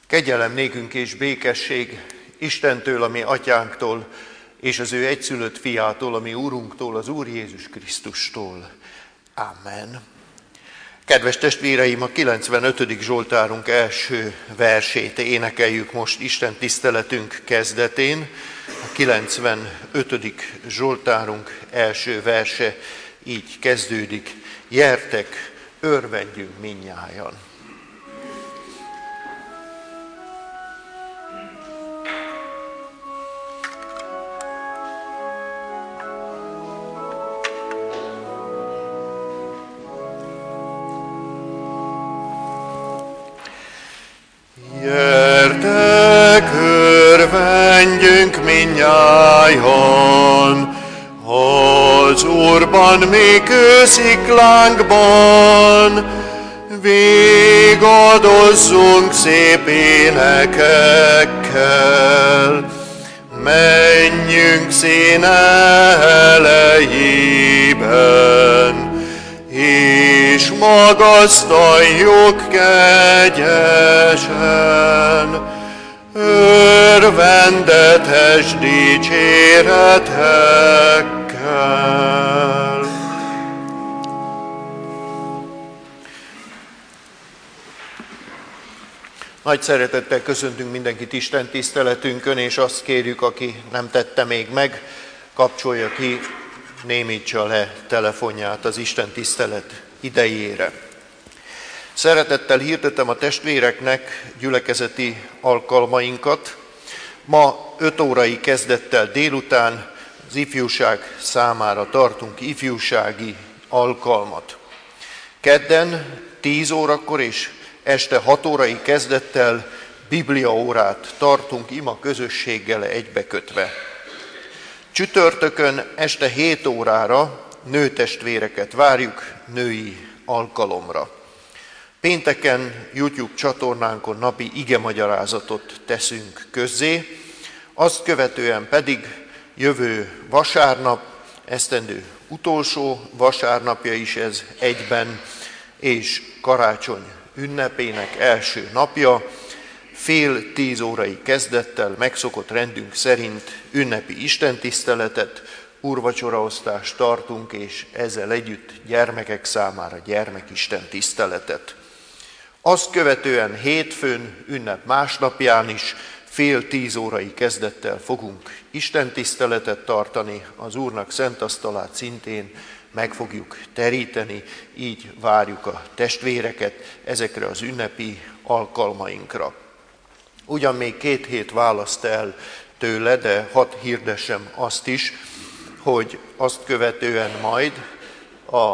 Kegyelem nékünk és békesség Istentől, a mi atyánktól, és az ő egyszülött fiától, a mi úrunktól, az Úr Jézus Krisztustól. Amen. Kedves testvéreim, a 95. Zsoltárunk első versét énekeljük most Isten tiszteletünk kezdetén. A 95. Zsoltárunk első verse így kezdődik: Gyertek, örvendjünk mindnyájan. Gyertek, örvendjünk mindnyájan, az Úrban mi kősziklánkban, végadozzunk szép énekekkel, menjünk színe elejében, és magasztaljuk kegyesen örvendetes dicséretekkel. Nagy szeretettel köszöntünk mindenkit Isten tiszteletünkön, és azt kérjük, aki nem tette még meg, kapcsolja ki, némítsa le telefonját az Isten tisztelet idejére. Szeretettel hirdetem a testvéreknek gyülekezeti alkalmainkat. Ma 5 órai kezdettel délután az ifjúság számára tartunk ifjúsági alkalmat. Kedden 10 órakor és este 6 órai kezdettel bibliaórát tartunk ima közösséggel egybekötve. Csütörtökön este 7 órára nőtestvéreket várjuk női alkalomra. Pénteken YouTube csatornánkon napi igemagyarázatot teszünk közzé, azt követően pedig jövő vasárnap, esztendő utolsó vasárnapja is ez egyben, és karácsony ünnepének első napja, fél 10 órai kezdettel megszokott rendünk szerint ünnepi istentiszteletet, úrvacsoraosztást tartunk, és ezzel együtt gyermekek számára gyermekistentiszteletet. Azt követően hétfőn, ünnep másnapján is fél 10 órai kezdettel fogunk istentiszteletet tartani, az Úrnak szent asztalát szintén meg fogjuk teríteni, így várjuk a testvéreket ezekre az ünnepi alkalmainkra. Ugyan még 2 hét választ el tőle, de hadd hirdessem azt is, hogy azt követően majd a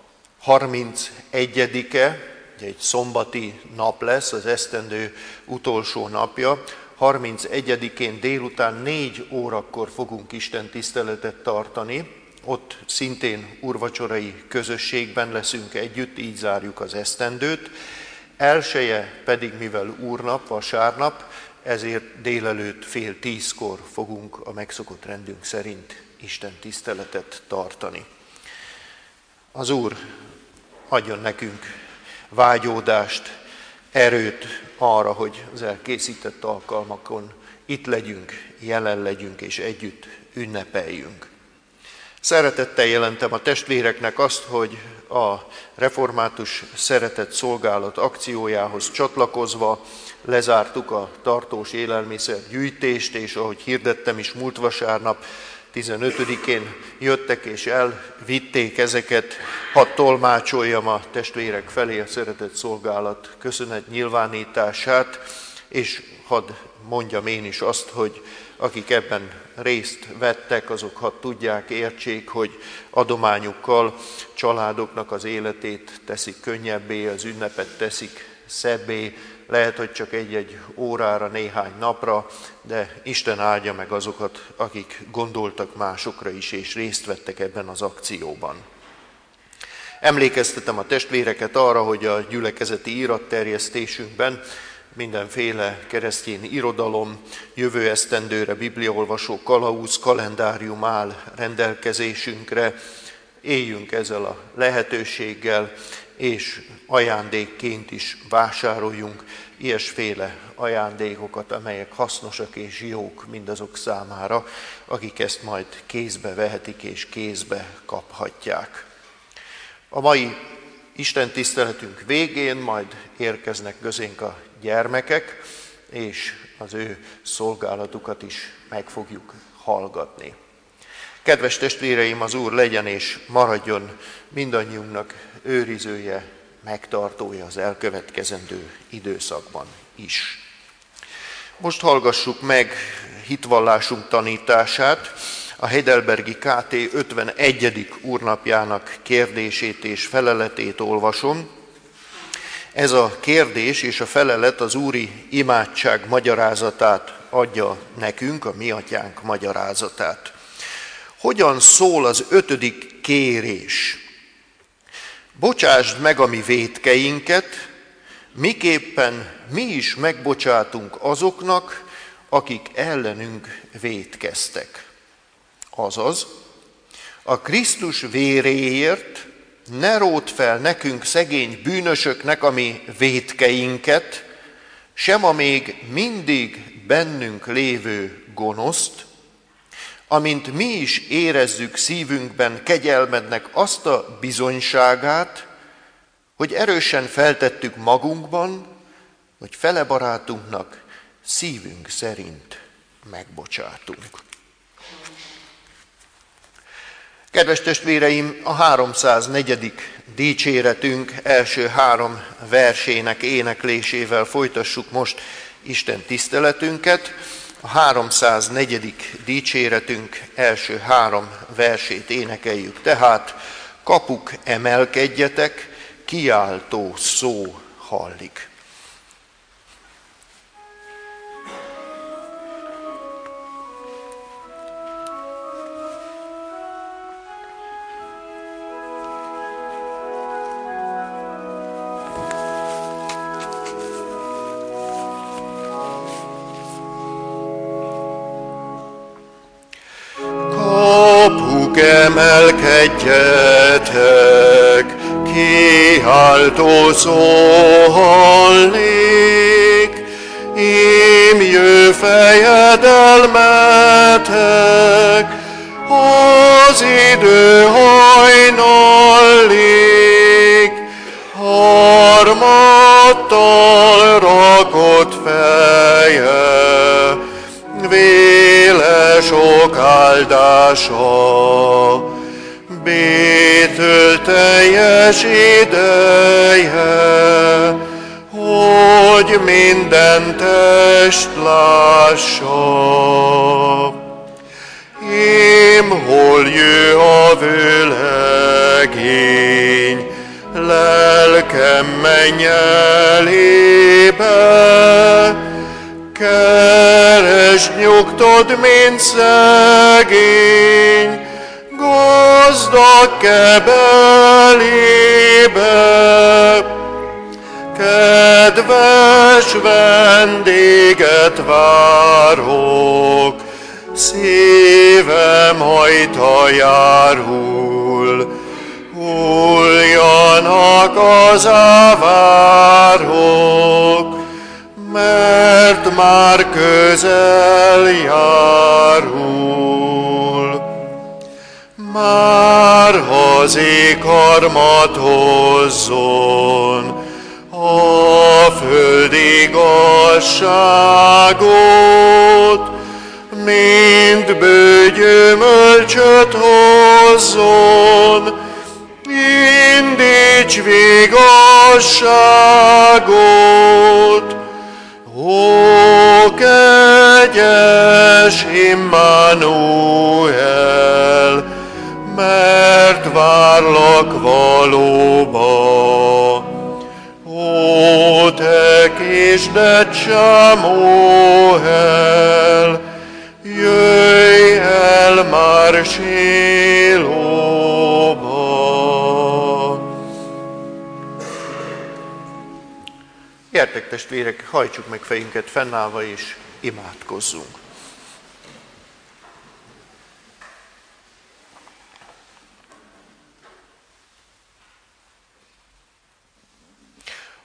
31-e, egy szombati nap lesz, az esztendő utolsó napja, 31-én délután 4 órakor fogunk istentiszteletet tartani, ott szintén úrvacsorai közösségben leszünk együtt, így zárjuk az esztendőt. Elseje pedig, mivel úrnap, vasárnap, ezért délelőtt fél 10-kor fogunk a megszokott rendünk szerint Isten tiszteletet tartani. Az Úr adjon nekünk vágyódást, erőt arra, hogy az elkészített alkalmakon itt legyünk, jelen legyünk és együtt ünnepeljünk. Szeretettel jelentem a testvéreknek azt, hogy a Református Szeretett Szolgálat akciójához csatlakozva lezártuk a tartós élelmiszergyűjtést, és ahogy hirdettem is múlt vasárnap, 15-én jöttek és elvitték ezeket. Hadd tolmácsoljam a testvérek felé a Szeretett Szolgálat köszönetnyilvánítását, és hadd mondjam én is azt, hogy akik ebben részt vettek, azok hadd tudják, értsék, hogy adományukkal családoknak az életét teszik könnyebbé, az ünnepet teszik szebbé, lehet, hogy csak egy-egy órára, néhány napra, de Isten áldja meg azokat, akik gondoltak másokra is, és részt vettek ebben az akcióban. Emlékeztetem a testvéreket arra, hogy a gyülekezeti iratterjesztésünkben mindenféle keresztény irodalom, jövő esztendőre bibliaolvasó kalauz, kalendárium áll rendelkezésünkre. Éljünk ezzel a lehetőséggel, és ajándékként is vásároljunk ilyesféle ajándékokat, amelyek hasznosak és jók mindazok számára, akik ezt majd kézbe vehetik és kézbe kaphatják. A mai Isten tiszteletünk végén majd érkeznek közénk a gyermekek, és az ő szolgálatukat is meg fogjuk hallgatni. Kedves testvéreim, az Úr legyen és maradjon mindannyiunknak őrizője, megtartója az elkövetkezendő időszakban is. Most hallgassuk meg hitvallásunk tanítását, a Heidelbergi KT 51. úrnapjának kérdését és feleletét olvasom. Ez a kérdés és a felelet az úri imádság magyarázatát adja nekünk, a mi atyánk magyarázatát. Hogyan szól az 5. kérés? Bocsásd meg a mi vétkeinket, miképpen mi is megbocsátunk azoknak, akik ellenünk vétkeztek. Azaz, a Krisztus véréért ne ródd fel nekünk szegény bűnösöknek a mi vétkeinket, sem a még mindig bennünk lévő gonoszt, amint mi is érezzük szívünkben kegyelmednek azt a bizonyságát, hogy erősen feltettük magunkban, hogy fele barátunknak szívünk szerint megbocsátunk. Kedves testvéreim, a 304. dicséretünk első 3 versének éneklésével folytassuk most Isten tiszteletünket. A 304. dicséretünk első 3 versét énekeljük, tehát kapuk emelkedjetek, kiáltó szó hallik. Emelkedjetek, kiáltó szó hallik, ímjő fejedelmetek, az idő hajnallik, harmattal rakott feje, véle sok áldása, bétől teljes ideje, hogy minden test lássa. Ím hol jő a vőlegény, lelkem menj elébe, keresd nyugtod, mint szegény, gazdag kebelébe. Kedves vendéget várok, szívem hajta járul, hulljanak az ávárok, mert már közel járul. Már az ég harmat hozzon, a föld igazságot, mint bőgyümölcsöt hozzon, indíts vigazságot. Ó, kegyes Immanuel, mert várlak valóban. Ó, te kisded Sámuel, jöjj el már Sílóba. Gyertek testvérek, hajtsuk meg fejünket fennállva és imádkozzunk.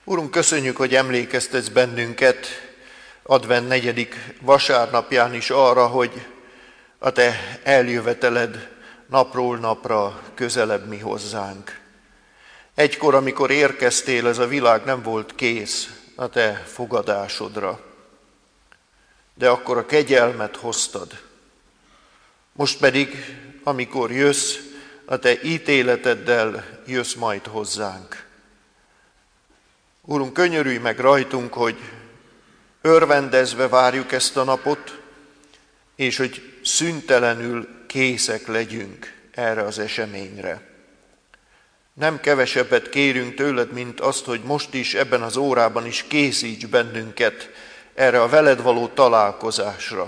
Úrunk, köszönjük, hogy emlékeztetsz bennünket advent 4. vasárnapján is arra, hogy a te eljöveteled napról napra közelebb mi hozzánk. Egykor, amikor érkeztél, ez a világ nem volt kész a te fogadásodra, de akkor a kegyelmet hoztad. Most pedig, amikor jössz, a te ítéleteddel jössz majd hozzánk. Úrunk, könyörülj meg rajtunk, hogy örvendezve várjuk ezt a napot, és hogy szüntelenül készek legyünk erre az eseményre. Nem kevesebbet kérünk tőled, mint azt, hogy most is, ebben az órában is készíts bennünket erre a veled való találkozásra.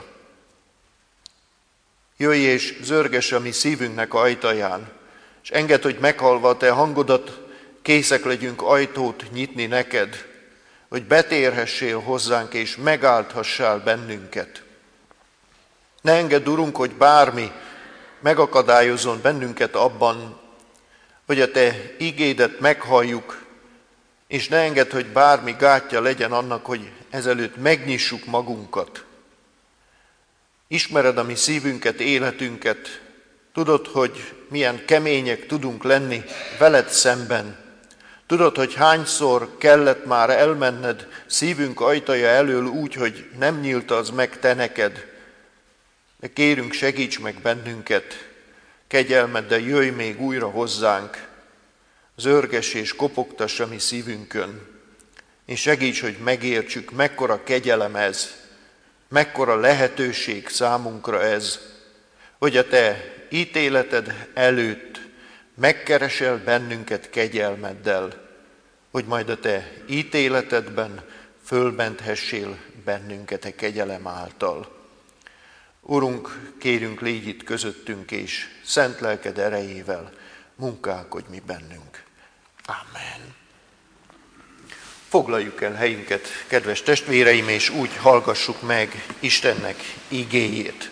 Jöjj és zörgess a mi szívünknek ajtaján, és engedd, hogy meghallva a te hangodat, készek legyünk ajtót nyitni neked, hogy betérhessél hozzánk és megáldhassál bennünket. Ne engedd, Urunk, hogy bármi megakadályozzon bennünket abban, hogy a te igédet meghalljuk, és ne engedd, hogy bármi gátja legyen annak, hogy ezelőtt megnyissuk magunkat. Ismered a mi szívünket, életünket, tudod, hogy milyen kemények tudunk lenni veled szemben. Tudod, hogy hányszor kellett már elmenned szívünk ajtaja elől úgy, hogy nem nyílt az meg te neked. De kérünk, segíts meg bennünket, kegyelmeddel jöjj még újra hozzánk, zörgess és kopogtass a mi szívünkön, és segíts, hogy megértsük, mekkora kegyelem ez, mekkora lehetőség számunkra ez, hogy a te ítéleted előtt megkeresel bennünket kegyelmeddel, hogy majd a te ítéletedben fölmenthessél bennünket a kegyelem által. Urunk, kérünk, légy itt közöttünk, és szent lelked erejével munkálkodj mi bennünk. Amen. Foglaljuk el helyünket, kedves testvéreim, és úgy hallgassuk meg Istennek igéjét.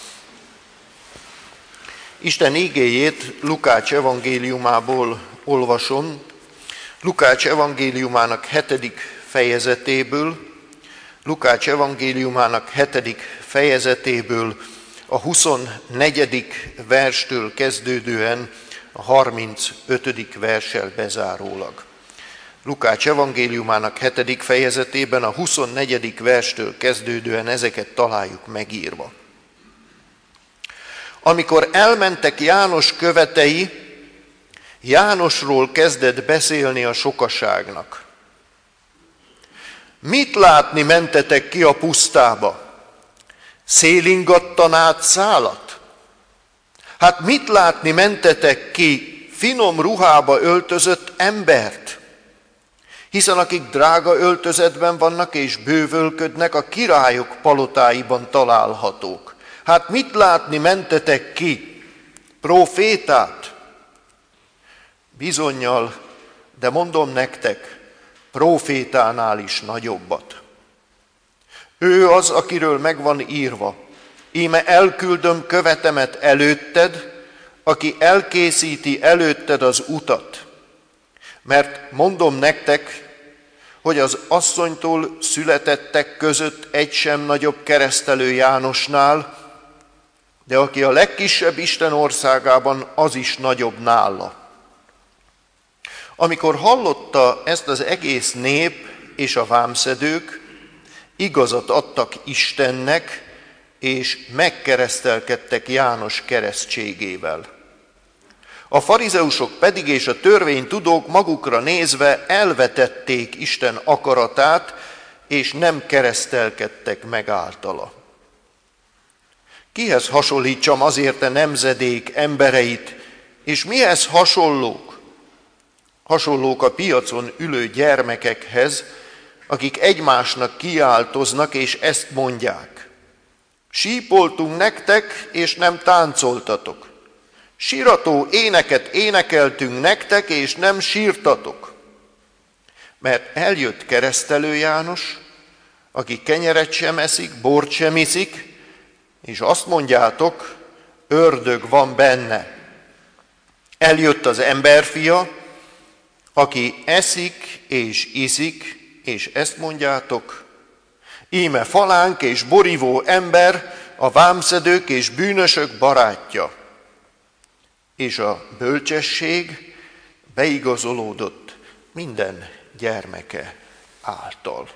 Isten igéjét Lukács evangéliumából olvasom, Lukács evangéliumának 7. fejezetéből, Lukács evangéliumának 7. fejezetéből a 24. verstől kezdődően a 35. verssel bezárólag. Lukács evangéliumának 7. fejezetében a 24. verstől kezdődően ezeket találjuk megírva. Amikor elmentek János követei, Jánosról kezdett beszélni a sokaságnak. Mit látni mentetek ki a pusztába? Szélingattan át szálat? Hát mit látni mentetek ki finom ruhába öltözött embert? Hiszen akik drága öltözetben vannak és bővölködnek, a királyok palotáiban találhatók. Hát mit látni mentetek ki? Prófétát? Bizonnyal, de mondom nektek, prófétánál is nagyobbat. Ő az, akiről megvan írva. Íme elküldöm követemet előtted, aki elkészíti előtted az utat. Mert mondom nektek, hogy az asszonytól születettek között egy sem nagyobb keresztelő Jánosnál, de aki a legkisebb Isten országában, az is nagyobb nála. Amikor hallotta ezt az egész nép és a vámszedők, igazat adtak Istennek, és megkeresztelkedtek János keresztségével. A farizeusok pedig és a törvénytudók magukra nézve elvetették Isten akaratát, és nem keresztelkedtek meg általa. Kihez hasonlítsam azért a nemzedék embereit, és mihez hasonlók? Hasonlók a piacon ülő gyermekekhez, akik egymásnak kiáltoznak, és ezt mondják. Sípoltunk nektek, és nem táncoltatok. Sírató éneket énekeltünk nektek, és nem sírtatok. Mert eljött keresztelő János, aki kenyeret sem eszik, bort sem iszik, és azt mondjátok, ördög van benne. Eljött az emberfia, aki eszik és iszik, és ezt mondjátok, íme falánk és borívó ember, a vámszedők és bűnösök barátja. És a bölcsesség beigazolódott minden gyermeke által.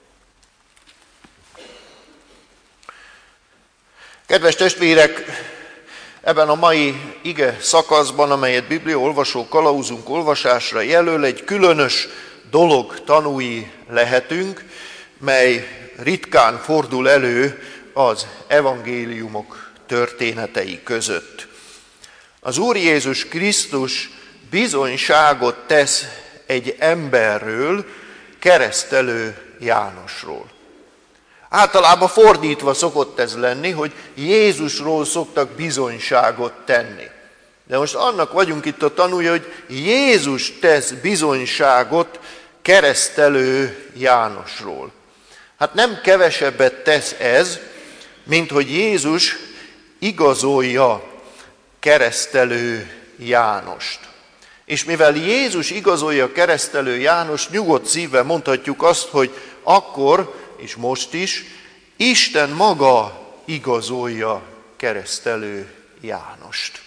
Kedves testvérek, ebben a mai ige szakaszban, amelyet bibliaolvasó kalauzunk olvasásra jelöl, egy különös dolog tanúi lehetünk, mely ritkán fordul elő az evangéliumok történetei között. Az Úr Jézus Krisztus bizonyságot tesz egy emberről, Keresztelő Jánosról. Általában fordítva szokott ez lenni, hogy Jézusról szoktak bizonyságot tenni. De most annak vagyunk itt a tanúja, hogy Jézus tesz bizonyságot Keresztelő Jánosról. Hát nem kevesebbet tesz ez, mint hogy Jézus igazolja Keresztelő Jánost. És mivel Jézus igazolja Keresztelő Jánost, nyugodt szívvel mondhatjuk azt, hogy akkor és most is Isten maga igazolja Keresztelő Jánost.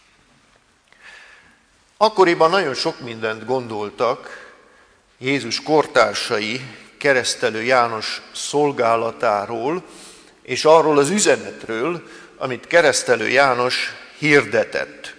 Akkoriban nagyon sok mindent gondoltak Jézus kortársai Keresztelő János szolgálatáról, és arról az üzenetről, amit Keresztelő János hirdetett.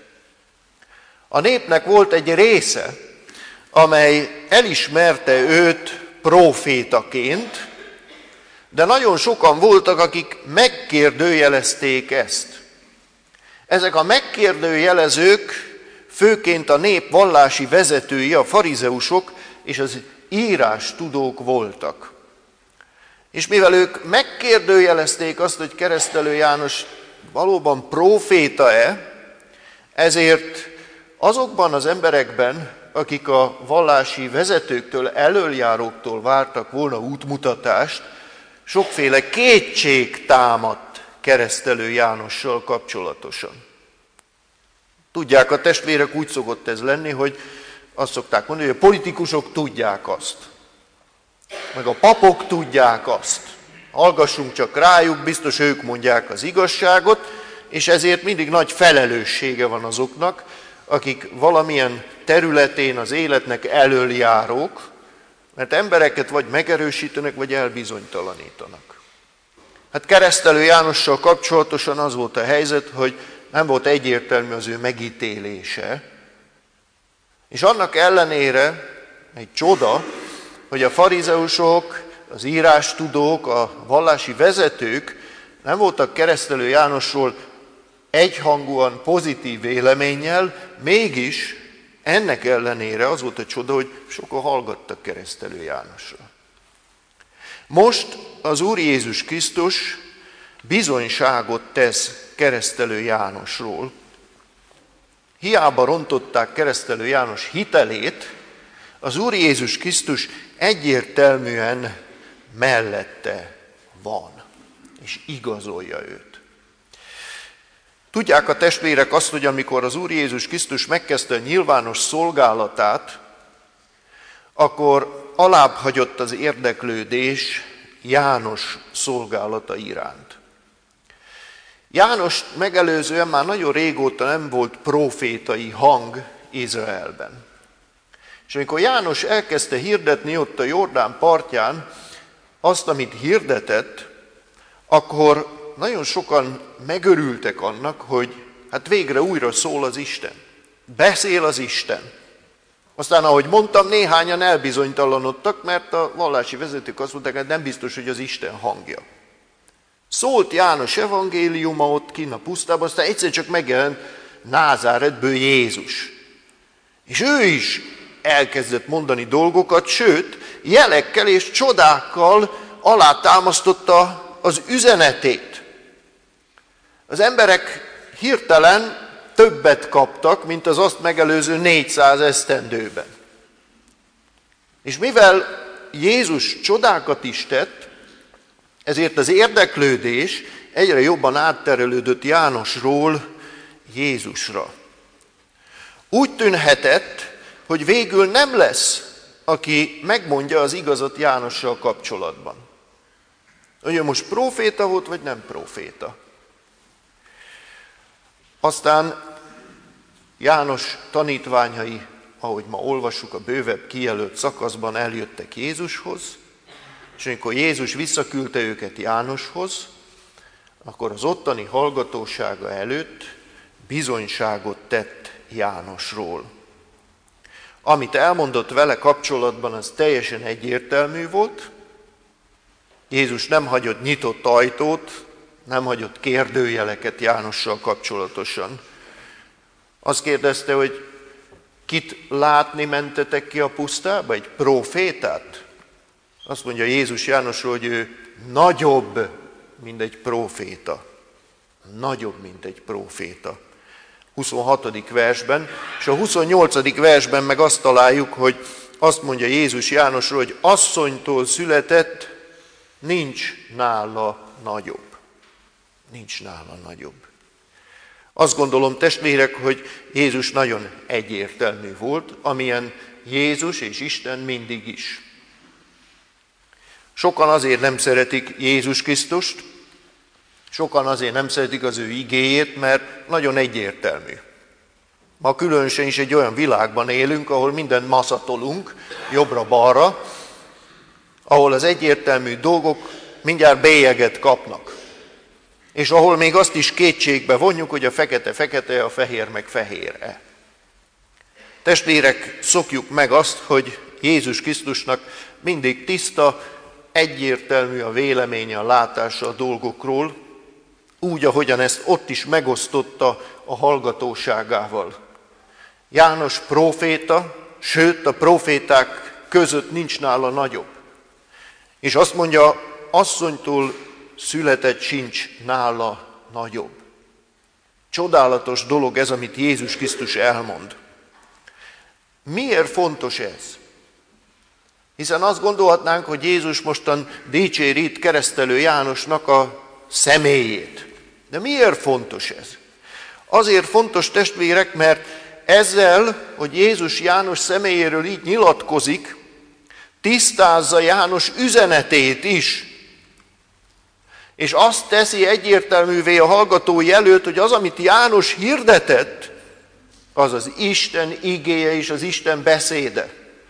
A népnek volt egy része, amely elismerte őt prófétaként, de nagyon sokan voltak, akik megkérdőjelezték ezt. Ezek a megkérdőjelezők főként a nép vallási vezetői, a farizeusok és az írástudók voltak. És mivel ők megkérdőjelezték azt, hogy Keresztelő János valóban próféta-e, ezért azokban az emberekben, akik a vallási vezetőktől, elöljáróktól vártak volna útmutatást, sokféle kétség támadt Keresztelő Jánossal kapcsolatosan. Tudják, a testvérek, úgy szokott ez lenni, hogy azt szokták mondani, hogy a politikusok tudják azt, meg a papok tudják azt. Hallgassunk csak rájuk, biztos ők mondják az igazságot, és ezért mindig nagy felelőssége van azoknak, akik valamilyen területén az életnek elöljárók, mert embereket vagy megerősítenek, vagy elbizonytalanítanak. Hát Keresztelő Jánossal kapcsolatosan az volt a helyzet, hogy nem volt egyértelmű az ő megítélése, és annak ellenére egy csoda, hogy a farizeusok, az írástudók, a vallási vezetők nem voltak Keresztelő Jánosról egyhangúan pozitív véleménnyel, mégis ennek ellenére az volt a csoda, hogy sokan hallgattak Keresztelő Jánosra. Most az Úr Jézus Krisztus bizonyságot tesz Keresztelő Jánosról. Hiába rontották Keresztelő János hitelét, az Úr Jézus Krisztus egyértelműen mellette van, és igazolja őt. Tudják a testvérek azt, hogy amikor az Úr Jézus Krisztus megkezdte a nyilvános szolgálatát, akkor alább hagyott az érdeklődés János szolgálata iránt. János megelőzően már nagyon régóta nem volt prófétai hang Izraelben. És amikor János elkezdte hirdetni ott a Jordán partján azt, amit hirdetett, akkor nagyon sokan megörültek annak, hogy hát végre újra szól az Isten. Beszél az Isten. Aztán, ahogy mondtam, néhányan elbizonytalanodtak, mert a vallási vezetők azt mondták, hogy nem biztos, hogy az Isten hangja. Szólt János evangéliuma ott kinn a pusztában, aztán egyszer csak megjelent Názáretből Jézus. És ő is elkezdett mondani dolgokat, sőt, jelekkel és csodákkal alátámasztotta az üzenetét. Az emberek hirtelen többet kaptak, mint az azt megelőző 400 esztendőben. És mivel Jézus csodákat is tett, ezért az érdeklődés egyre jobban átterelődött Jánosról Jézusra. Úgy tűnhetett, hogy végül nem lesz, aki megmondja az igazat Jánossal kapcsolatban. Hogy ő most próféta volt, vagy nem próféta. Aztán János tanítványai, ahogy ma olvassuk a bővebb kijelölt szakaszban, eljöttek Jézushoz, és amikor Jézus visszaküldte őket Jánoshoz, akkor az ottani hallgatósága előtt bizonyságot tett Jánosról. Amit elmondott vele kapcsolatban, az teljesen egyértelmű volt. Jézus nem hagyott nyitott ajtót, nem hagyott kérdőjeleket Jánossal kapcsolatosan. Azt kérdezte, hogy kit látni mentetek ki a pusztába? Egy prófétát? Azt mondja Jézus Jánosról, hogy ő nagyobb, mint egy próféta. Nagyobb, mint egy próféta. 26. versben, és a 28. versben meg azt találjuk, hogy azt mondja Jézus Jánosról, hogy asszonytól született, nincs nála nagyobb. Nincs nála nagyobb. Azt gondolom, testvérek, hogy Jézus nagyon egyértelmű volt, amilyen Jézus és Isten mindig is. Sokan azért nem szeretik Jézus Krisztust, sokan azért nem szeretik az ő igéjét, mert nagyon egyértelmű. Ma különösen is egy olyan világban élünk, ahol mindent maszatolunk jobbra-balra, ahol az egyértelmű dolgok mindjárt bélyeget kapnak. És ahol még azt is kétségbe vonjuk, hogy a fekete-fekete, a fehér meg fehér-e. Testvérek, szokjuk meg azt, hogy Jézus Krisztusnak mindig tiszta, egyértelmű a véleménye, a látása a dolgokról, úgy, ahogyan ezt ott is megosztotta a hallgatóságával. János próféta, sőt a próféták között nincs nála nagyobb. És azt mondja, asszonytól született sincs nála nagyobb. Csodálatos dolog ez, amit Jézus Krisztus elmond. Miért fontos ez? Hiszen azt gondolhatnánk, hogy Jézus mostan dicséri itt keresztelő Jánosnak a személyét. De miért fontos ez? Azért fontos, testvérek, mert ezzel, hogy Jézus János személyéről így nyilatkozik, tisztázza János üzenetét is. És azt teszi egyértelművé a hallgatói előtt, hogy az, amit János hirdetett, az az Isten igéje és az Isten beszéde.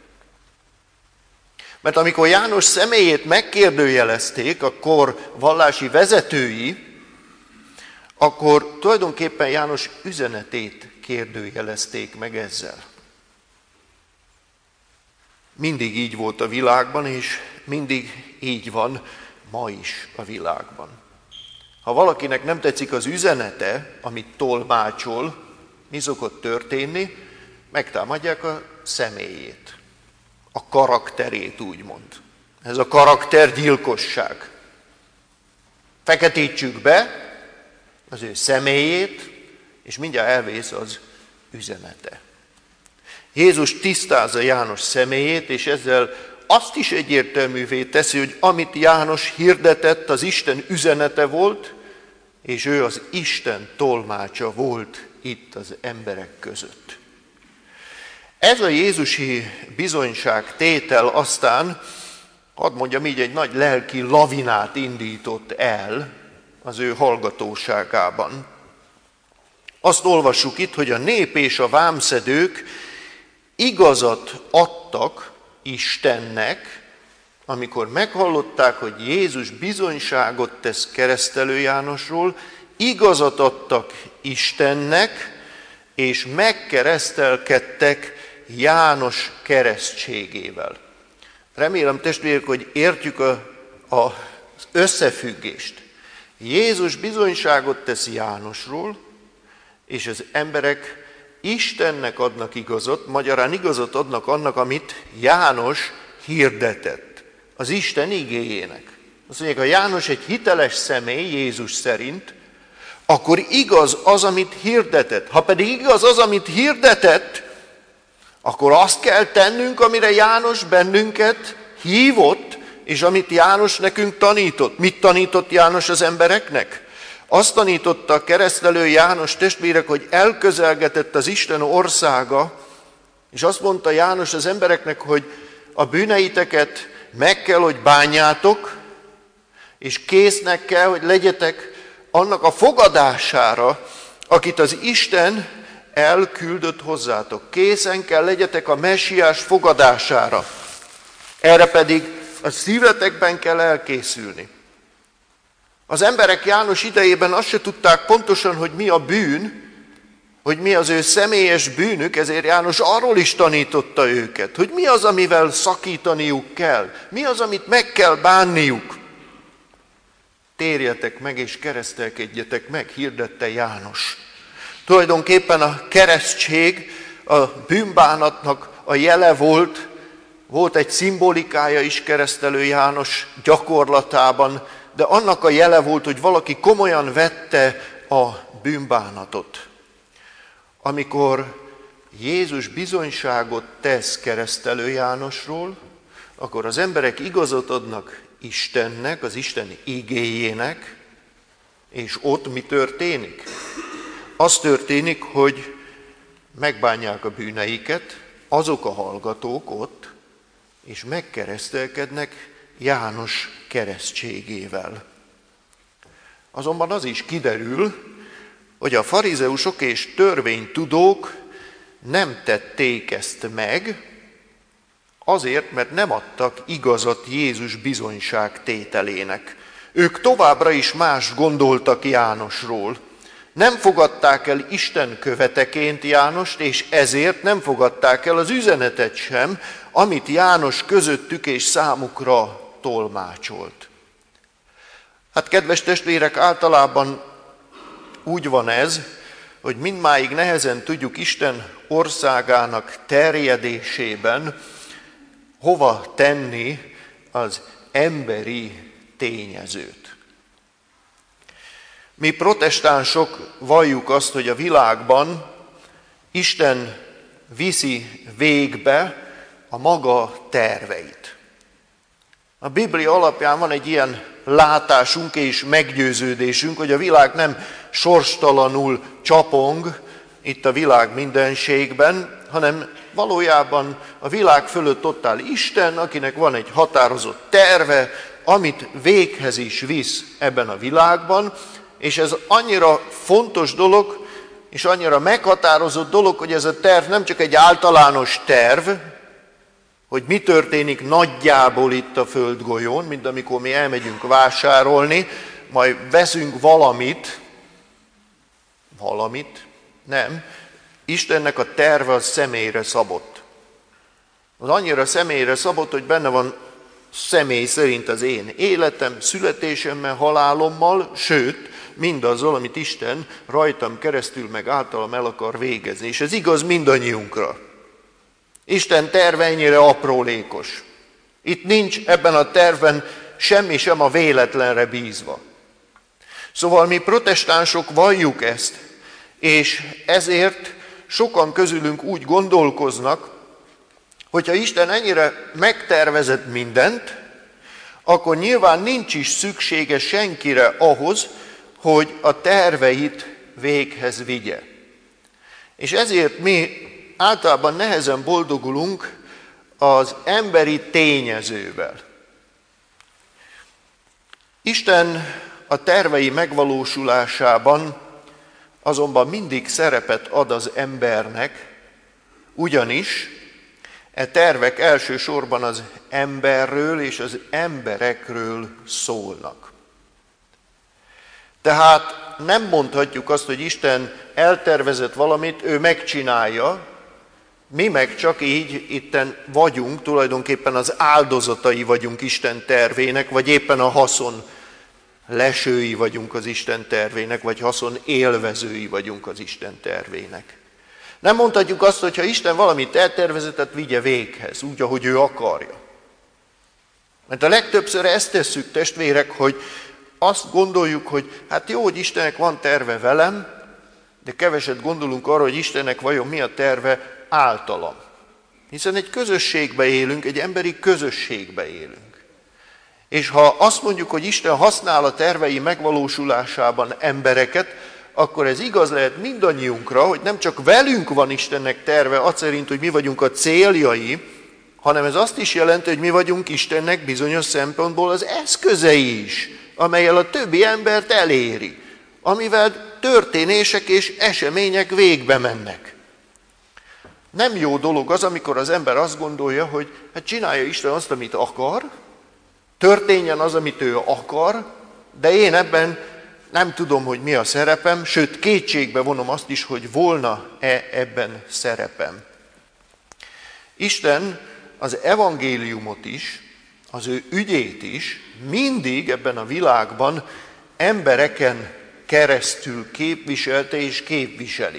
Mert amikor János személyét megkérdőjelezték a kor vallási vezetői, akkor tulajdonképpen János üzenetét kérdőjelezték meg ezzel. Mindig így volt a világban, és mindig így van ma is a világban. Ha valakinek nem tetszik az üzenete, amit tolmácsol, mi szokott történni? Megtámadják a személyét, a karakterét úgymond. Ez a karaktergyilkosság. Feketítsük be az ő személyét, és mindjárt elvész az üzenete. Jézus tisztázza János személyét, és ezzel azt is egyértelművé teszi, hogy amit János hirdetett, az Isten üzenete volt, és ő az Isten tolmácsa volt itt az emberek között. Ez a jézusi bizonyságtétel aztán, hadd mondjam így, egy nagy lelki lavinát indított el az ő hallgatóságában. Azt olvassuk itt, hogy a nép és a vámszedők igazat adtak Istennek, amikor meghallották, hogy Jézus bizonyságot tesz keresztelő Jánosról, igazat adtak Istennek, és megkeresztelkedtek János keresztségével. Remélem, testvérek, hogy értjük az összefüggést. Jézus bizonyságot tesz Jánosról, és az emberek Istennek adnak igazat, magyarán igazat adnak annak, amit János hirdetett, az Isten igéjének. Azt mondják, ha János egy hiteles személy Jézus szerint, akkor igaz az, amit hirdetett. Ha pedig igaz az, amit hirdetett, akkor azt kell tennünk, amire János bennünket hívott, és amit János nekünk tanított. Mit tanított János az embereknek? Azt tanította a keresztelő János, testvérek, hogy elközelgetett az Isten országa, És azt mondta János az embereknek, hogy a bűneiteket meg kell, hogy bánjátok, és késznek kell, hogy legyetek annak a fogadására, akit az Isten elküldött hozzátok. Készen kell legyetek a messiás fogadására. Erre pedig a szívetekben kell elkészülni. Az emberek János idejében azt se tudták pontosan, hogy mi a bűn, hogy mi az ő személyes bűnük, ezért János arról is tanította őket, hogy mi az, amivel szakítaniuk kell, mi az, amit meg kell bánniuk. Térjetek meg és keresztelkedjetek meg, hirdette János. Tulajdonképpen a keresztség a bűnbánatnak a jele volt egy szimbolikája is keresztelő János gyakorlatában, de annak a jele volt, hogy valaki komolyan vette a bűnbánatot. Amikor Jézus bizonyságot tesz keresztelő Jánosról, akkor az emberek igazat adnak Istennek, az Isten igéjének, és ott mi történik? Az történik, hogy megbánják a bűneiket, azok a hallgatók ott, és megkeresztelkednek János keresztségével. Azonban az is kiderül, hogy a farizeusok és törvénytudók nem tették ezt meg, azért, mert nem adtak igazat Jézus bizonyságtételének. Ők továbbra is más gondoltak Jánosról. Nem fogadták el Isten követeként Jánost, és ezért nem fogadták el az üzenetet sem, amit János közöttük és számukra tolmácsolt. Hát kedves testvérek, általában úgy van ez, hogy mindmáig nehezen tudjuk Isten országának terjedésében hova tenni az emberi tényezőt. Mi protestánsok valljuk azt, hogy a világban Isten viszi végbe a maga terveit. A Biblia alapján van egy ilyen látásunk és meggyőződésünk, hogy a világ nem sorstalanul csapong itt a világ mindenségben, hanem valójában a világ fölött ott áll Isten, akinek van egy határozott terve, amit véghez is visz ebben a világban, és ez annyira fontos dolog, és annyira meghatározott dolog, hogy ez a terv nem csak egy általános terv, hogy mi történik nagyjából itt a földgolyón, mint amikor mi elmegyünk vásárolni, majd veszünk valamit, nem. Istennek a terve az személyre szabott. Az annyira személyre szabott, hogy benne van személy szerint az én életem, születésemmel, halálommal, sőt, mindazzal, amit Isten rajtam keresztül meg általam el akar végezni. És ez igaz mindannyiunkra. Isten terve ennyire aprólékos. Itt nincs ebben a tervben semmi sem a véletlenre bízva. Szóval mi protestánsok valljuk ezt, és ezért sokan közülünk úgy gondolkoznak, hogyha Isten ennyire megtervezett mindent, akkor nyilván nincs is szüksége senkire ahhoz, hogy a terveit véghez vigye. És ezért mi általában nehezen boldogulunk az emberi tényezővel. Isten a tervei megvalósulásában azonban mindig szerepet ad az embernek, ugyanis e tervek elsősorban az emberről és az emberekről szólnak. Tehát nem mondhatjuk azt, hogy Isten eltervezett valamit, ő megcsinálja, mi meg csak így itten vagyunk, tulajdonképpen az áldozatai vagyunk Isten tervének, vagy éppen a haszon lesői vagyunk az Isten tervének, vagy haszon élvezői vagyunk az Isten tervének. Nem mondhatjuk azt, hogy ha Isten valamit eltervezett, vigye véghez, úgy, ahogy ő akarja. Mert a legtöbbször ezt tesszük, testvérek, hogy azt gondoljuk, hogy hát jó, hogy Istennek van terve velem, de keveset gondolunk arra, hogy Istennek vajon mi a terve általam. Hiszen egy közösségbe élünk, egy emberi közösségbe élünk. És ha azt mondjuk, hogy Isten használ a tervei megvalósulásában embereket, akkor ez igaz lehet mindannyiunkra, hogy nem csak velünk van Istennek terve, az szerint, hogy mi vagyunk a céljai, hanem ez azt is jelenti, hogy mi vagyunk Istennek bizonyos szempontból az eszközei is, amellyel a többi embert eléri, amivel történések és események végbe mennek. Nem jó dolog az, amikor az ember azt gondolja, hogy hát csinálja Isten azt, amit akar, történjen az, amit ő akar, de én ebben nem tudom, hogy mi a szerepem, sőt kétségbe vonom azt is, hogy volna-e ebben szerepem. Isten az evangéliumot is, az ő ügyét is mindig ebben a világban embereken keresztül képviselte és képviseli.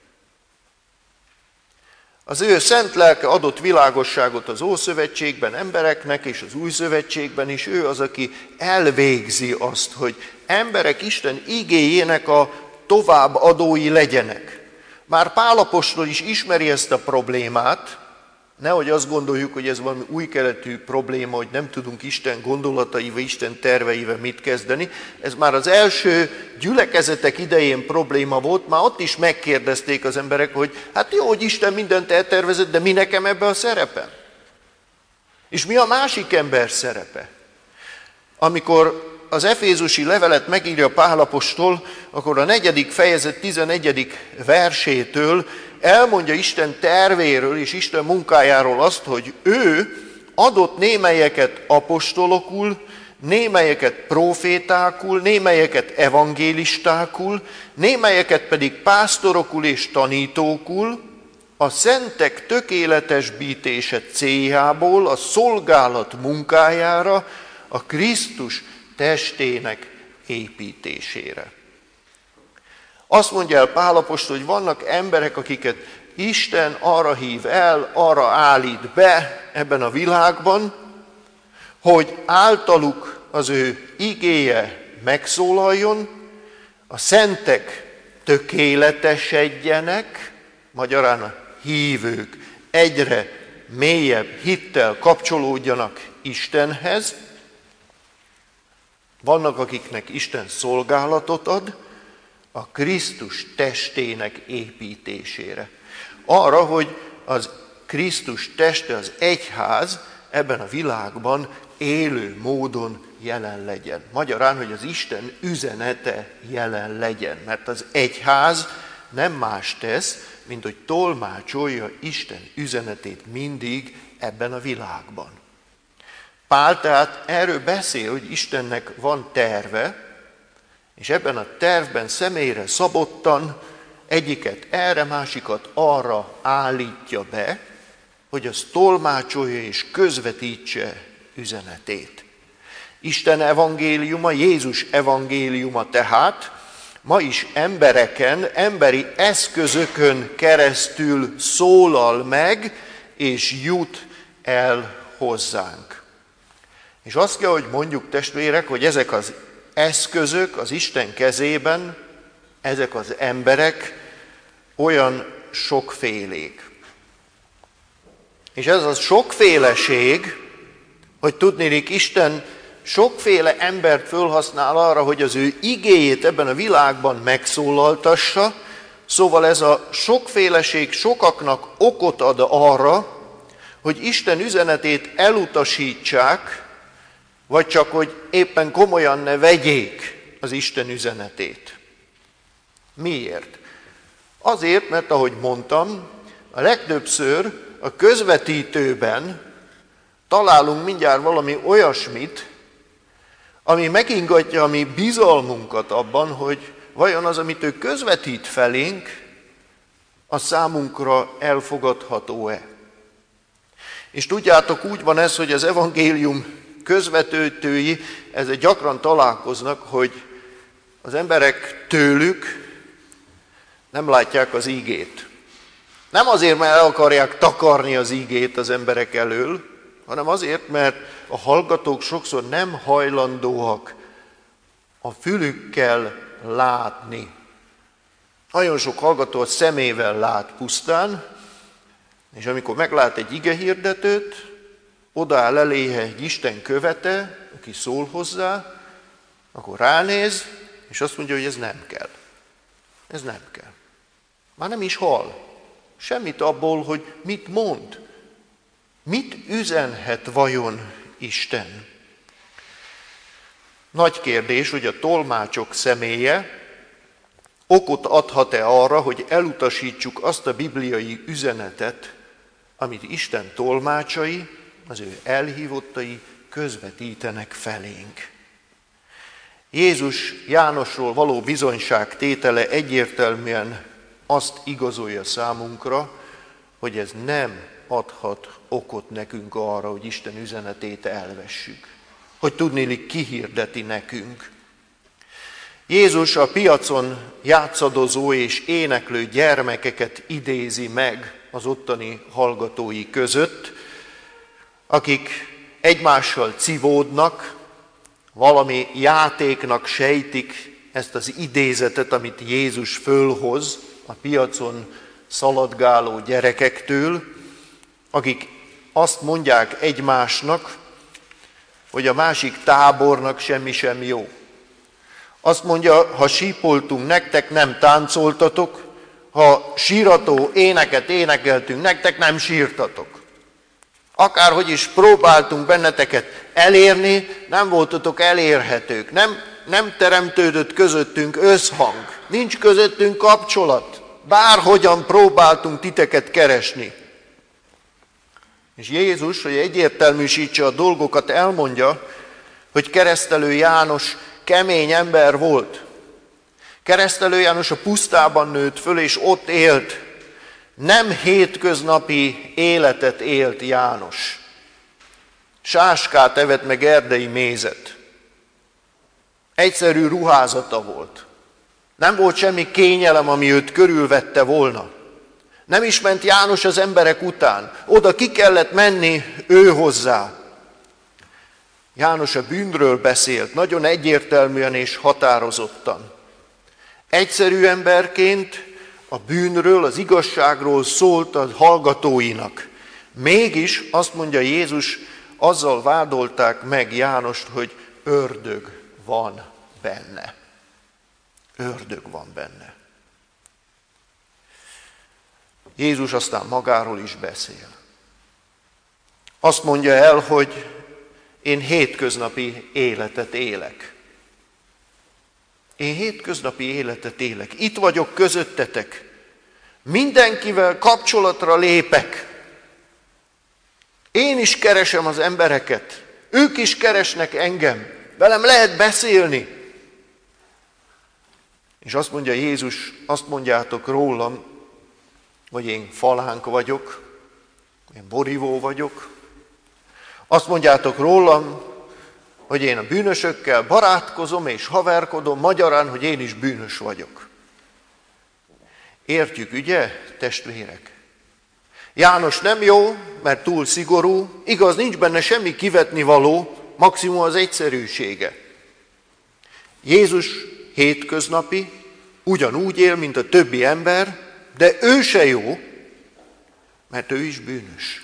Az ő szent lelke adott világosságot az Ószövetségben embereknek, és az Új Szövetségben is ő az, aki elvégzi azt, hogy emberek Isten igéjének a továbbadói legyenek. Már Pál apostol is ismeri ezt a problémát, nehogy azt gondoljuk, hogy ez valami új keletű probléma, hogy nem tudunk Isten gondolataival, Isten terveivel mit kezdeni. Ez már az első gyülekezetek idején probléma volt, már ott is megkérdezték az emberek, hogy hát jó, hogy Isten mindent eltervezett, de mi nekem ebbe a szerepem? És mi a másik ember szerepe? Amikor az efézusi levelet megírja Pál apostol, akkor a 4. fejezet 11. versétől elmondja Isten tervéről és Isten munkájáról azt, hogy ő adott némelyeket apostolokul, némelyeket profétákul, némelyeket evangélistákul, némelyeket pedig pásztorokul és tanítókul, a szentek tökéletesbítése céljából, a szolgálat munkájára, a Krisztus testének építésére. Azt mondja el Pál apostol, hogy vannak emberek, akiket Isten arra hív el, arra állít be ebben a világban, hogy általuk az ő igéje megszólaljon, a szentek tökéletesedjenek, magyarán a hívők egyre mélyebb hittel kapcsolódjanak Istenhez. Vannak, akiknek Isten szolgálatot ad, a Krisztus testének építésére. Arra, hogy az Krisztus teste, az egyház ebben a világban élő módon jelen legyen. Magyarán, hogy az Isten üzenete jelen legyen. Mert az egyház nem más tesz, mint hogy tolmácsolja Isten üzenetét mindig ebben a világban. Pál tehát erről beszél, hogy Istennek van terve, és ebben a tervben személyre szabottan egyiket erre, másikat arra állítja be, hogy az tolmácsolja és közvetítse üzenetét. Isten evangéliuma, Jézus evangéliuma tehát ma is embereken, emberi eszközökön keresztül szólal meg, és jut el hozzánk. És azt kell, hogy mondjuk, testvérek, hogy ezek az eszközök az Isten kezében, ezek az emberek olyan sokfélék. És ez a sokféleség, hogy tudnélik, Isten sokféle embert fölhasznál arra, hogy az ő igéjét ebben a világban megszólaltassa, szóval ez a sokféleség sokaknak okot ad arra, hogy Isten üzenetét elutasítsák, vagy csak, hogy éppen komolyan ne vegyék az Isten üzenetét. Miért? Azért, mert ahogy mondtam, a legtöbbször a közvetítőben találunk mindjárt valami olyasmit, ami megingatja a mi bizalmunkat abban, hogy vajon az, amit ő közvetít felénk, az számunkra elfogadható-e. És tudjátok, úgy van ez, hogy az evangélium közvetítői ezzel gyakran találkoznak, hogy az emberek tőlük nem látják az ígét. Nem azért, mert el akarják takarni az ígét az emberek elől, hanem azért, mert a hallgatók sokszor nem hajlandóak a fülükkel látni. Nagyon sok hallgató a szemével lát pusztán, és amikor meglát egy igehirdetőt, odaáll eléje egy Isten követe, aki szól hozzá, akkor ránéz, és azt mondja, hogy ez nem kell. Ez nem kell. Már nem is hall semmit abból, hogy mit mond. Mit üzenhet vajon Isten? Nagy kérdés, hogy a tolmácsok személye okot adhat-e arra, hogy elutasítsuk azt a bibliai üzenetet, amit Isten tolmácsai, az ő elhívottai közvetítenek felénk. Jézus Jánosról való bizonyságtétele egyértelműen azt igazolja számunkra, hogy ez nem adhat okot nekünk arra, hogy Isten üzenetét elvessük. Hogy tudnélik kihirdeti nekünk. Jézus a piacon játszadozó és éneklő gyermekeket idézi meg az ottani hallgatói között, akik egymással civódnak, valami játéknak sejtik ezt az idézetet, amit Jézus fölhoz a piacon szaladgáló gyerekektől, akik azt mondják egymásnak, hogy a másik tábornak semmi sem jó. Azt mondja, ha sípoltunk nektek, nem táncoltatok, ha sírató éneket énekeltünk nektek, nem sírtatok. Akárhogy is próbáltunk benneteket elérni, nem voltatok elérhetők. Nem teremtődött közöttünk összhang, nincs közöttünk kapcsolat. Bárhogyan próbáltunk titeket keresni. És Jézus, hogy egyértelműsítse a dolgokat, elmondja, hogy Keresztelő János kemény ember volt. Keresztelő János a pusztában nőtt föl, és ott élt. Nem hétköznapi életet élt János. Sáskát evett meg erdei mézet. Egyszerű ruházata volt. Nem volt semmi kényelem, ami őt körülvette volna. Nem is ment János az emberek után. Oda ki kellett menni ő hozzá. János a bűnről beszélt, nagyon egyértelműen és határozottan. Egyszerű emberként a bűnről, az igazságról szólt a hallgatóinak. Mégis azt mondja Jézus, azzal vádolták meg Jánost, hogy ördög van benne. Ördög van benne. Jézus aztán magáról is beszél. Azt mondja el, hogy én hétköznapi életet élek. Én hétköznapi életet élek. Itt vagyok közöttetek. Mindenkivel kapcsolatra lépek. Én is keresem az embereket. Ők is keresnek engem. Velem lehet beszélni. És azt mondja Jézus, azt mondjátok rólam, hogy én falánk vagyok, én borívó vagyok. Azt mondjátok rólam, hogy én a bűnösökkel barátkozom és haverkodom, magyarán, hogy én is bűnös vagyok. Értjük, ugye, testvérek? János nem jó, mert túl szigorú, igaz, nincs benne semmi kivetnivaló, maximum az egyszerűsége. Jézus hétköznapi, ugyanúgy él, mint a többi ember, de ő se jó, mert ő is bűnös.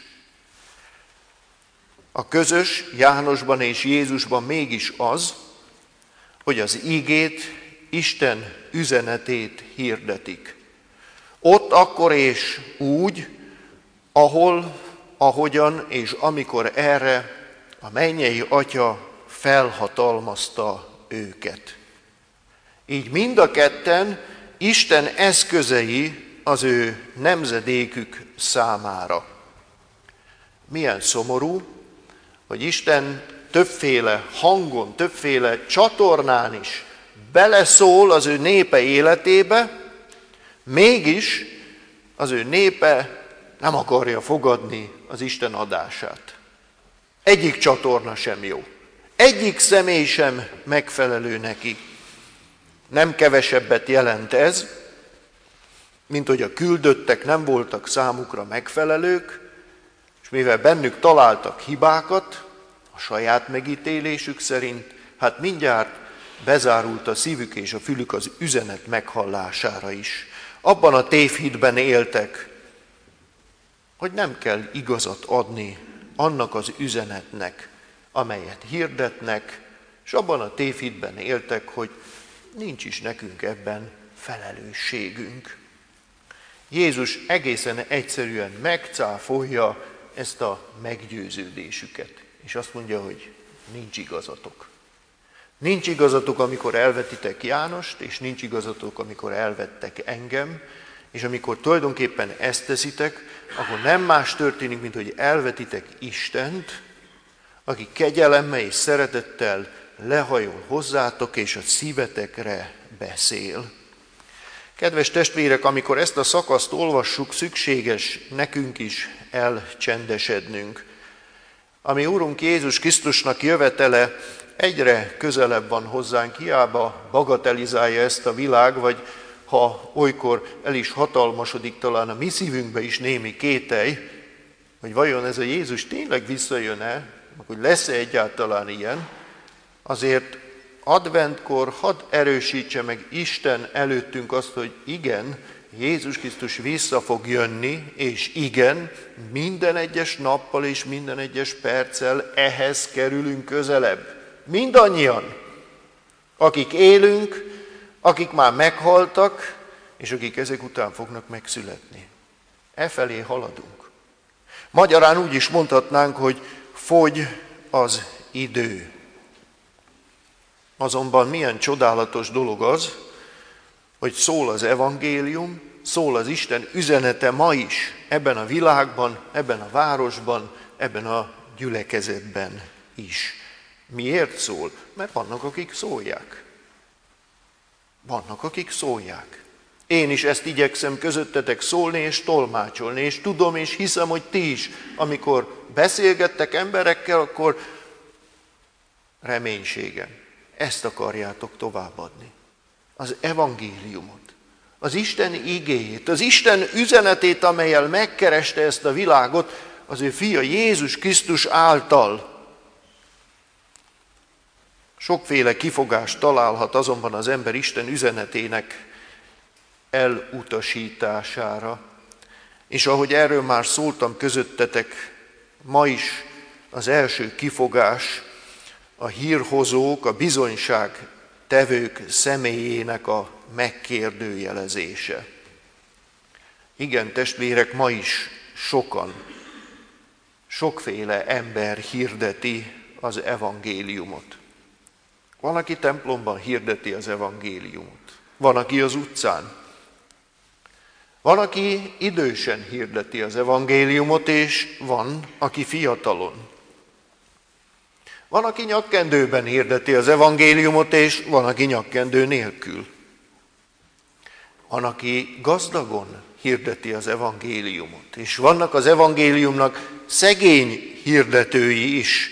A közös Jánosban és Jézusban mégis az, hogy az ígét, Isten üzenetét hirdetik. Ott, akkor és úgy, ahol, ahogyan és amikor erre a mennyei Atya felhatalmazta őket. Így mind a ketten Isten eszközei az ő nemzedékük számára. Milyen szomorú, hogy Isten többféle hangon, többféle csatornán is beleszól az ő népe életébe, mégis az ő népe nem akarja fogadni az Isten adását. Egyik csatorna sem jó. Egyik személy sem megfelelő neki. Nem kevesebbet jelent ez, mint hogy a küldöttek nem voltak számukra megfelelők, és mivel bennük találtak hibákat, a saját megítélésük szerint, hát mindjárt bezárult a szívük és a fülük az üzenet meghallására is. Abban a tévhitben éltek, hogy nem kell igazat adni annak az üzenetnek, amelyet hirdetnek, és abban a tévhitben éltek, hogy nincs is nekünk ebben felelősségünk. Jézus egészen egyszerűen megcáfolja ezt a meggyőződésüket, és azt mondja, hogy nincs igazatok. Nincs igazatok, amikor elvetitek Jánost, és nincs igazatok, amikor elvettek engem, és amikor tulajdonképpen ezt teszitek, akkor nem más történik, mint hogy elvetitek Istent, aki kegyelemmel és szeretettel lehajol hozzátok, és a szívetekre beszél. Kedves testvérek, amikor ezt a szakaszt olvassuk, szükséges nekünk is elcsendesednünk. Ami Úrunk Jézus Krisztusnak jövetele egyre közelebb van hozzánk, hiába bagatelizálja ezt a világ, vagy ha olykor el is hatalmasodik talán a mi szívünkbe is némi kételj, hogy vajon ez a Jézus tényleg visszajön-e, hogy lesz-e egyáltalán ilyen, azért adventkor hadd erősítse meg Isten előttünk azt, hogy igen, Jézus Krisztus vissza fog jönni, és igen, minden egyes nappal és minden egyes perccel ehhez kerülünk közelebb. Mindannyian, akik élünk, akik már meghaltak, és akik ezek után fognak megszületni. Efelé haladunk. Magyarán úgy is mondhatnánk, hogy fogy az idő. Azonban milyen csodálatos dolog az, hogy szól az evangélium, szól az Isten üzenete ma is, ebben a világban, ebben a városban, ebben a gyülekezetben is. Miért szól? Mert vannak, akik szólják. Vannak, akik szólják. Én is ezt igyekszem közöttetek szólni és tolmácsolni, és tudom és hiszem, hogy ti is, amikor beszélgettek emberekkel, akkor reménységem. Ezt akarjátok továbbadni. Az evangéliumot, az Isten igéjét, az Isten üzenetét, amellyel megkereste ezt a világot, az ő fia Jézus Krisztus által. Sokféle kifogást találhat azonban az ember Isten üzenetének elutasítására. És ahogy erről már szóltam közöttetek, ma is az első kifogás a hírhozók, a bizonyságtevők személyének a megkérdőjelezése. Igen, testvérek, ma is sokan, sokféle ember hirdeti az evangéliumot. Van, aki templomban hirdeti az evangéliumot. Van, aki az utcán. Van, aki idősen hirdeti az evangéliumot, és van, aki fiatalon. Van, aki nyakkendőben hirdeti az evangéliumot, és van, aki nyakkendő nélkül. Van, aki gazdagon hirdeti az evangéliumot, és vannak az evangéliumnak szegény hirdetői is.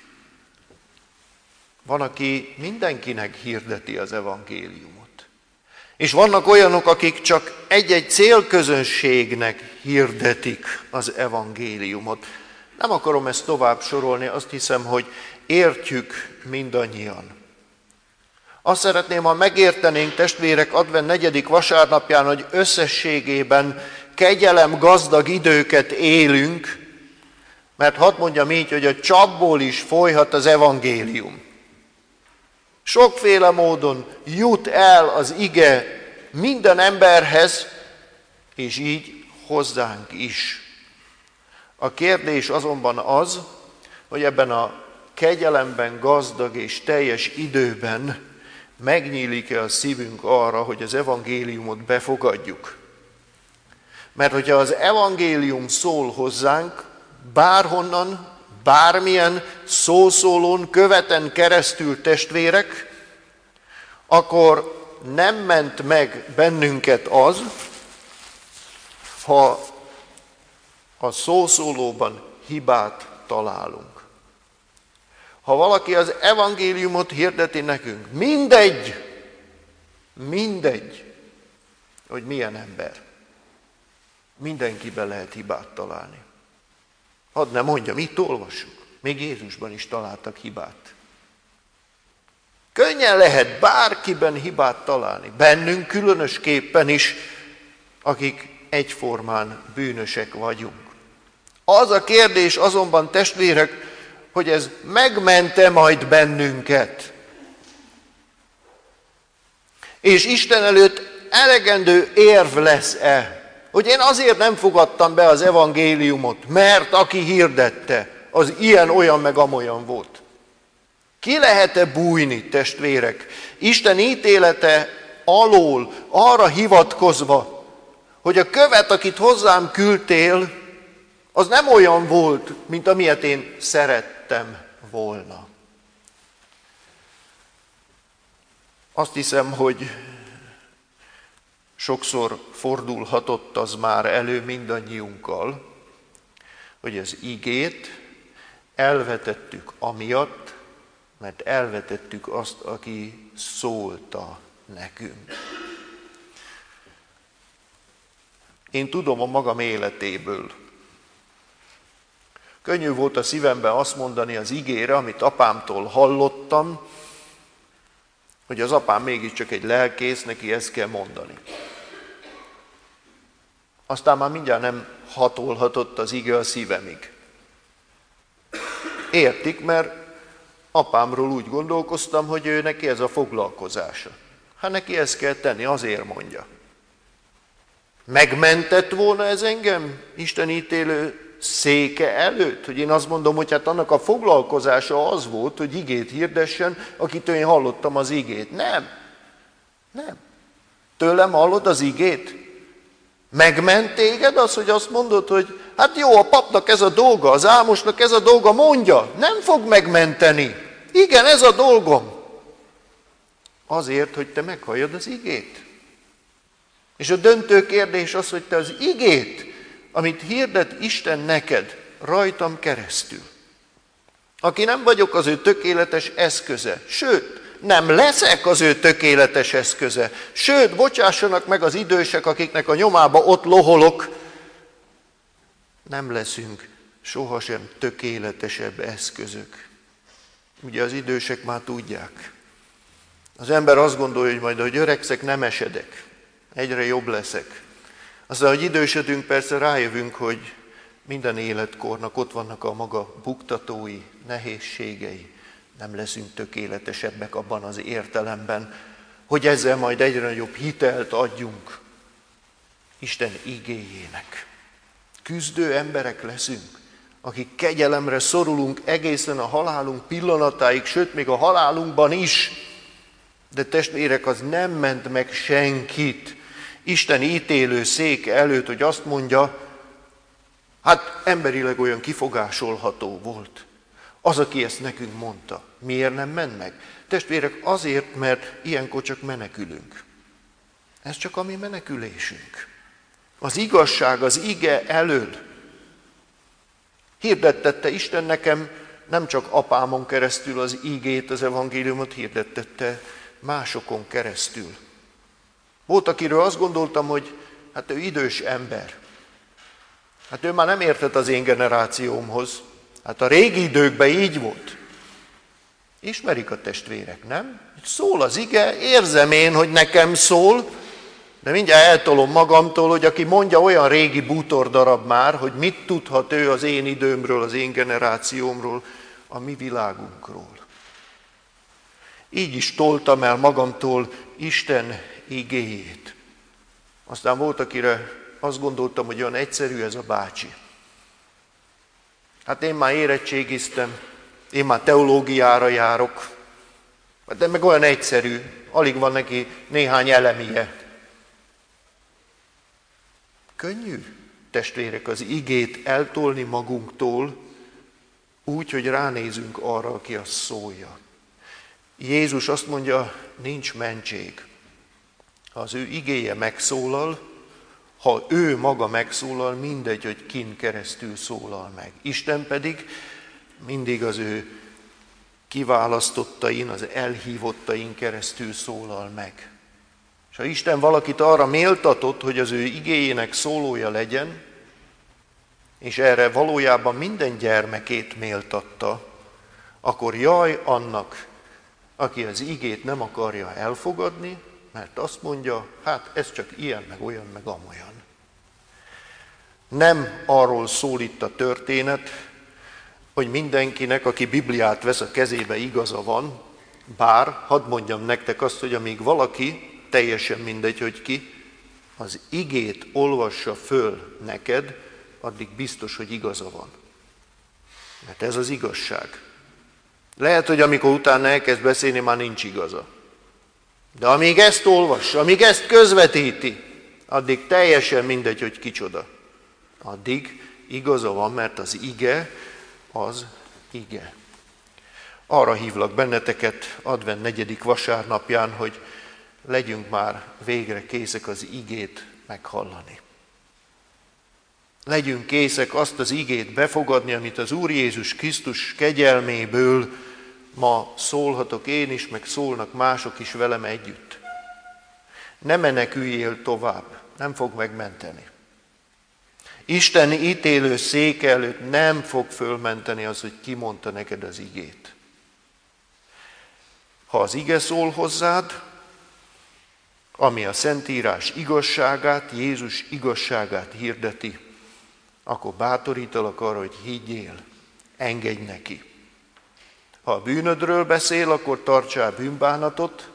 Van, aki mindenkinek hirdeti az evangéliumot. És vannak olyanok, akik csak egy-egy célközönségnek hirdetik az evangéliumot. Nem akarom ezt tovább sorolni, azt hiszem, hogy értjük mindannyian. Azt szeretném, ha megértenénk, testvérek, advent 4. vasárnapján, hogy összességében kegyelem gazdag időket élünk, mert hadd mondjam így, hogy a csapból is folyhat az evangélium. Sokféle módon jut el az ige minden emberhez, és így hozzánk is. A kérdés azonban az, hogy ebben a kegyelemben gazdag és teljes időben megnyílik-e a szívünk arra, hogy az evangéliumot befogadjuk. Mert hogyha az evangélium szól hozzánk, bárhonnan, bármilyen szószólón, követen keresztül, testvérek, akkor nem ment meg bennünket az, ha a szószólóban hibát találunk. Ha valaki az evangéliumot hirdeti nekünk, mindegy, hogy milyen ember, mindenkiben lehet hibát találni. Hadd ne mondjam, itt olvassuk, még Jézusban is találtak hibát. Könnyen lehet bárkiben hibát találni, bennünk különösképpen is, akik egyformán bűnösek vagyunk. Az a kérdés azonban, testvérek, hogy ez megmente majd bennünket. És Isten előtt elegendő érv lesz-e, hogy én azért nem fogadtam be az evangéliumot, mert aki hirdette, az ilyen, olyan, meg amolyan volt. Ki lehet-e bújni, testvérek, Isten ítélete alól arra hivatkozva, hogy a követ, akit hozzám küldtél, az nem olyan volt, mint amilyet én szerettem volna. Azt hiszem, hogy sokszor fordulhatott az már elő mindannyiunkkal, hogy az igét elvetettük amiatt, mert elvetettük azt, aki szólta nekünk. Én tudom a magam életéből. Könnyű volt a szívemben azt mondani az igére, amit apámtól hallottam, hogy az apám mégiscsak egy lelkész, neki ezt kell mondani. Aztán már mindjárt nem hatolhatott az ige a szívemig. Értik, mert apámról úgy gondolkoztam, hogy ő neki ez a foglalkozása. Hát neki ezt kell tenni, azért mondja. Megmentett volna ez engem Isten ítélő széke előtt, hogy én azt mondom, hogy hát annak a foglalkozása az volt, hogy igét hirdessen, akitől én hallottam az igét. Nem. Tőlem hallod az igét? Megment téged az, hogy azt mondod, hogy hát jó, a papnak ez a dolga, az álmosnak ez a dolga, mondja, nem fog megmenteni. Igen, ez a dolgom. Azért, hogy te meghalljad az igét. És a döntő kérdés az, hogy te az igét, amit hirdet Isten neked, rajtam keresztül. Aki nem vagyok az ő tökéletes eszköze, sőt, nem leszek az ő tökéletes eszköze, sőt, bocsássanak meg az idősek, akiknek a nyomába ott loholok, nem leszünk sohasem tökéletesebb eszközök. Ugye az idősek már tudják. Az ember azt gondolja, hogy majd, ahogy öregszek, nem esedek, egyre jobb leszek. Aztán, hogy idősödünk, persze rájövünk, hogy minden életkornak ott vannak a maga buktatói, nehézségei. Nem leszünk tökéletesebbek abban az értelemben, hogy ezzel majd egyre nagyobb hitelt adjunk Isten igéjének. Küzdő emberek leszünk, akik kegyelemre szorulunk egészen a halálunk pillanatáig, sőt, még a halálunkban is. De testvérek, az nem ment meg senkit Isten ítélő széke előtt, hogy azt mondja, hát emberileg olyan kifogásolható volt. Az, aki ezt nekünk mondta. Miért nem ment meg? Testvérek, azért, mert ilyenkor csak menekülünk. Ez csak a mi menekülésünk. Az igazság, az ige elől. Hirdettette Isten nekem nem csak apámon keresztül az igét, az evangéliumot, hirdettette másokon keresztül. Volt, akiről azt gondoltam, hogy hát ő idős ember. Hát ő már nem értett az én generációmhoz. Hát a régi időkben így volt. Ismerik a testvérek, nem? Szól az ige, érzem én, hogy nekem szól, de mindjárt eltolom magamtól, hogy aki mondja, olyan régi bútordarab már, hogy mit tudhat ő az én időmről, az én generációmról, a mi világunkról. Így is toltam el magamtól Isten igéjét. Aztán volt, akire azt gondoltam, hogy olyan egyszerű ez a bácsi. Hát én már érettségiztem, én már teológiára járok, de meg olyan egyszerű, alig van neki néhány elemie. Könnyű, testvérek, az igét eltolni magunktól úgy, hogy ránézünk arra, aki azt szólja. Jézus azt mondja, nincs mentség. Ha az ő igéje megszólal, ha ő maga megszólal, mindegy, hogy kin keresztül szólal meg. Isten pedig mindig az ő kiválasztottain, az elhívottain keresztül szólal meg. És ha Isten valakit arra méltatott, hogy az ő igéjének szólója legyen, és erre valójában minden gyermekét méltatta, akkor jaj annak, aki az igét nem akarja elfogadni, mert azt mondja, hát ez csak ilyen, meg olyan, meg amolyan. Nem arról szól itt a történet, hogy mindenkinek, aki Bibliát vesz a kezébe, igaza van, bár hadd mondjam nektek azt, hogy amíg valaki teljesen mindegy, hogy ki, az igét olvassa föl neked, addig biztos, hogy igaza van. Mert ez az igazság. Lehet, hogy amikor utána elkezd beszélni, már nincs igaza. De amíg ezt olvassa, amíg ezt közvetíti, addig teljesen mindegy, hogy kicsoda. Addig igaza van, mert az ige az ige. Arra hívlak benneteket advent 4. vasárnapján, hogy legyünk már végre készek az igét meghallani. Legyünk készek azt az igét befogadni, amit az Úr Jézus Krisztus kegyelméből ma szólhatok én is, meg szólnak mások is velem együtt. Ne meneküljél tovább, nem fog megmenteni. Isten ítélő széke előtt nem fog fölmenteni az, hogy kimondta neked az igét. Ha az ige szól hozzád, ami a Szentírás igazságát, Jézus igazságát hirdeti, akkor bátorítalak arra, hogy higgyél, engedj neki. Ha a bűnödről beszél, akkor tartsál bűnbánatot,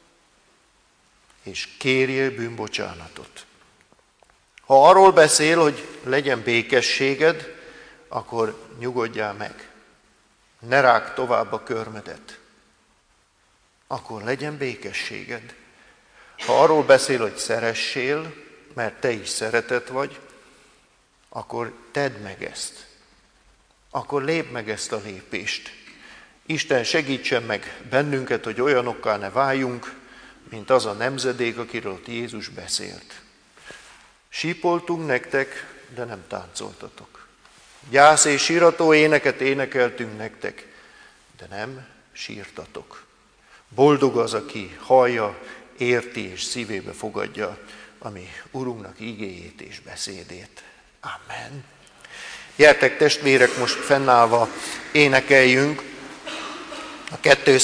és kérjél bűnbocsánatot. Ha arról beszél, hogy legyen békességed, akkor nyugodjál meg. Ne rágd tovább a körmedet. Akkor legyen békességed. Ha arról beszél, hogy szeressél, mert te is szeretet vagy, akkor tedd meg ezt. Akkor lépd meg ezt a lépést. Isten segítsen meg bennünket, hogy olyanokká ne váljunk, mint az a nemzedék, akiről ott Jézus beszélt. Sípoltunk nektek, de nem táncoltatok. Gyász és sírató éneket énekeltünk nektek, de nem sírtatok. Boldog az, aki hallja, érti és szívébe fogadja a mi Urunknak igéjét és beszédét. Amen. Gyertek testvérek, most fennállva énekeljünk a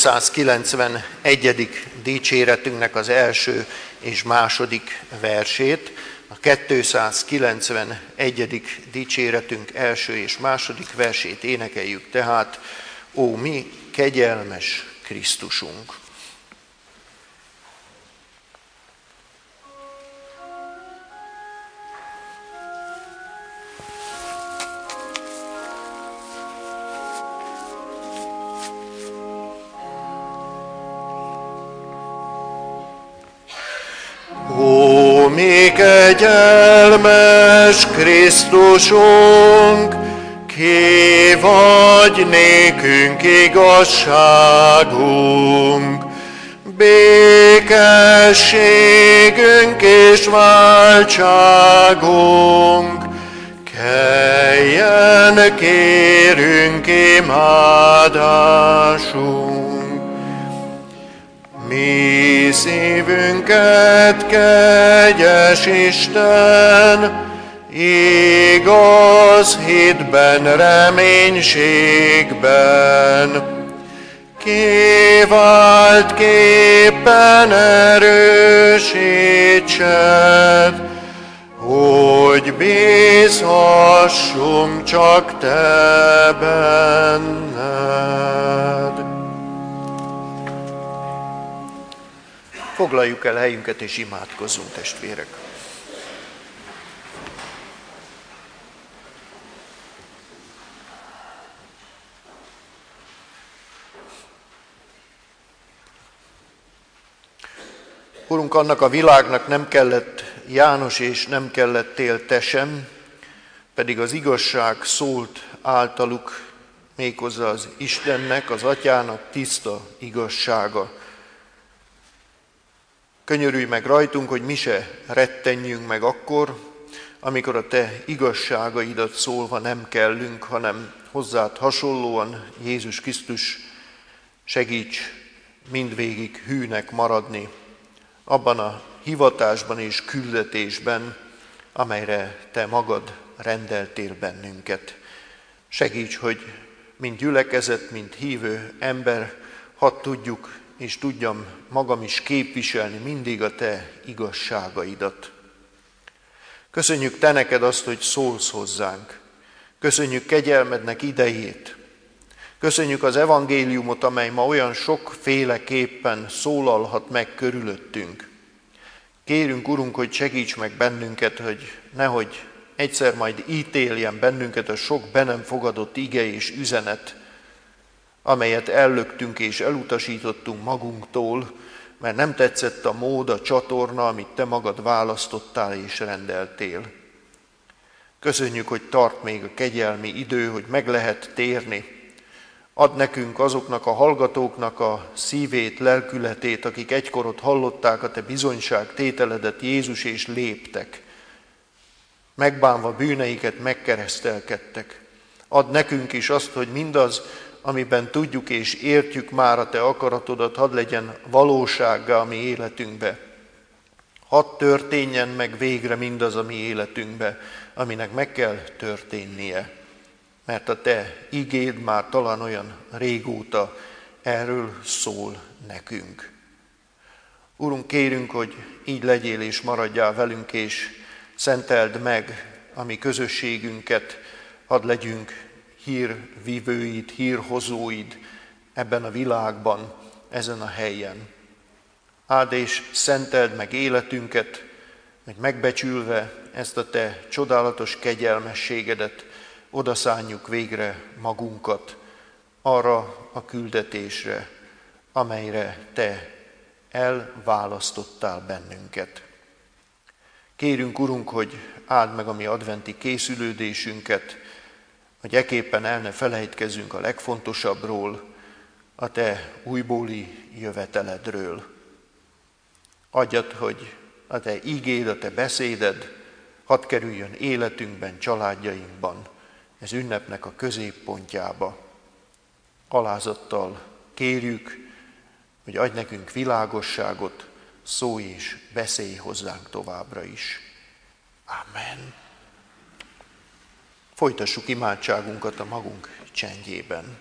291. dicséretünknek az első és második versét. A 291. dicséretünk első és második versét énekeljük tehát: Ó, mi kegyelmes Krisztusunk! Ó, mi kegyelmes Krisztusunk, ki vagy nékünk igazságunk, békességünk és váltságunk, keljen kérünk imádásunk. Mi szívünket, kegyes Isten, igaz hitben, reménységben, kiváltképpen erősítsed, hogy bízhassunk csak te benned. Foglaljuk el helyünket és imádkozzunk, testvérek. Urunk, annak a világnak nem kellett János és nem kellettél te sem, pedig az igazság szólt általuk, méghozzá az Istennek, az Atyának tiszta igazsága. Könyörülj meg rajtunk, hogy mi se rettenjünk meg akkor, amikor a te igazságaidat szólva nem kellünk, hanem hozzád hasonlóan, Jézus Krisztus, segíts mindvégig hűnek maradni abban a hivatásban és küldetésben, amelyre te magad rendeltél bennünket. Segíts, hogy mint gyülekezet, mint hívő ember, hadd tudjuk és tudjam magam is képviselni mindig a te igazságaidat. Köszönjük te neked azt, hogy szólsz hozzánk. Köszönjük kegyelmednek idejét. Köszönjük az evangéliumot, amely ma olyan sokféleképpen szólalhat meg körülöttünk. Kérünk, Urunk, hogy segíts meg bennünket, hogy nehogy egyszer majd ítéljen bennünket a sok be nem fogadott ige és üzenet, amelyet ellöktünk és elutasítottunk magunktól, mert nem tetszett a mód, a csatorna, amit Te magad választottál és rendeltél. Köszönjük, hogy tart még a kegyelmi idő, hogy meg lehet térni. Add nekünk azoknak a hallgatóknak a szívét, lelkületét, akik egykor ott hallották a Te bizonyságtételedet, Jézus, és léptek. Megbánva bűneiket megkeresztelkedtek. Add nekünk is azt, hogy mindaz, amiben tudjuk és értjük már a Te akaratodat, hadd legyen valósággá a mi életünkbe. Hadd történjen meg végre mindaz a mi életünkbe, aminek meg kell történnie. Mert a Te igéd már talán olyan régóta erről szól nekünk. Urunk, kérünk, hogy így legyél és maradjál velünk, és szenteld meg a mi közösségünket, hadd legyünk hírvivőid, hírhozóid ebben a világban, ezen a helyen. Áld és szenteld meg életünket, hogy megbecsülve ezt a Te csodálatos kegyelmességedet, odaszánjuk végre magunkat arra a küldetésre, amelyre Te elválasztottál bennünket. Kérünk, Urunk, hogy áld meg a mi adventi készülődésünket, hogy eképpen el ne felejtkezzünk a legfontosabbról, a Te újbóli jöveteledről. Adjad, hogy a Te ígéd, a Te beszéded hadd kerüljön életünkben, családjainkban, ez ünnepnek a középpontjába. Alázattal kérjük, hogy adj nekünk világosságot, szólj és beszélj hozzánk továbbra is. Amen. Folytassuk imádságunkat a magunk csendjében.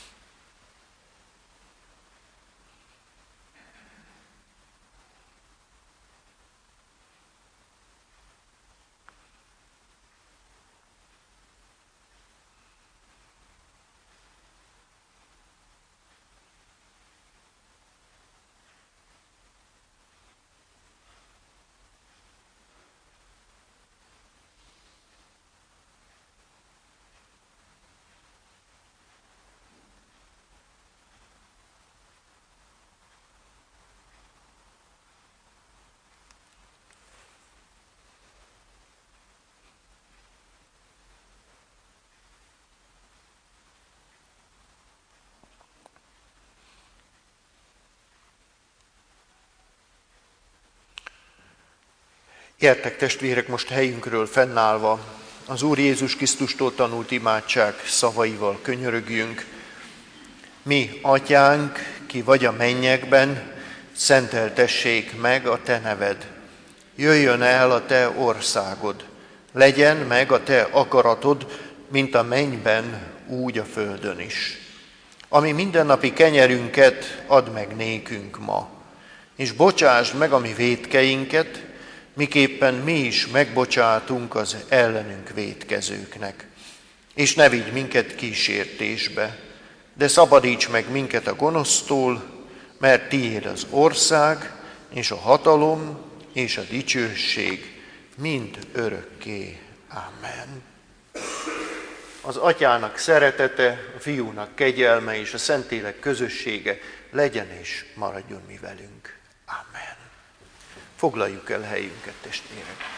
Gyertek, testvérek, most helyünkről fennállva az Úr Jézus Krisztustól tanult imádság szavaival könyörögjünk. Mi, Atyánk, ki vagy a mennyekben, szenteltessék meg a Te neved. Jöjjön el a Te országod, legyen meg a Te akaratod, mint a mennyben, úgy a földön is. Ami mindennapi kenyerünket add meg nékünk ma, és bocsásd meg a mi vétkeinket, miképpen mi is megbocsátunk az ellenünk vétkezőknek. És ne vigy minket kísértésbe, de szabadíts meg minket a gonosztól, mert tiéd az ország, és a hatalom, és a dicsőség mind örökké. Amen. Az Atyának szeretete, a Fiúnak kegyelme és a Szentlélek közössége legyen és maradjon mi velünk. Amen. Foglaljuk el helyünket, testvérek!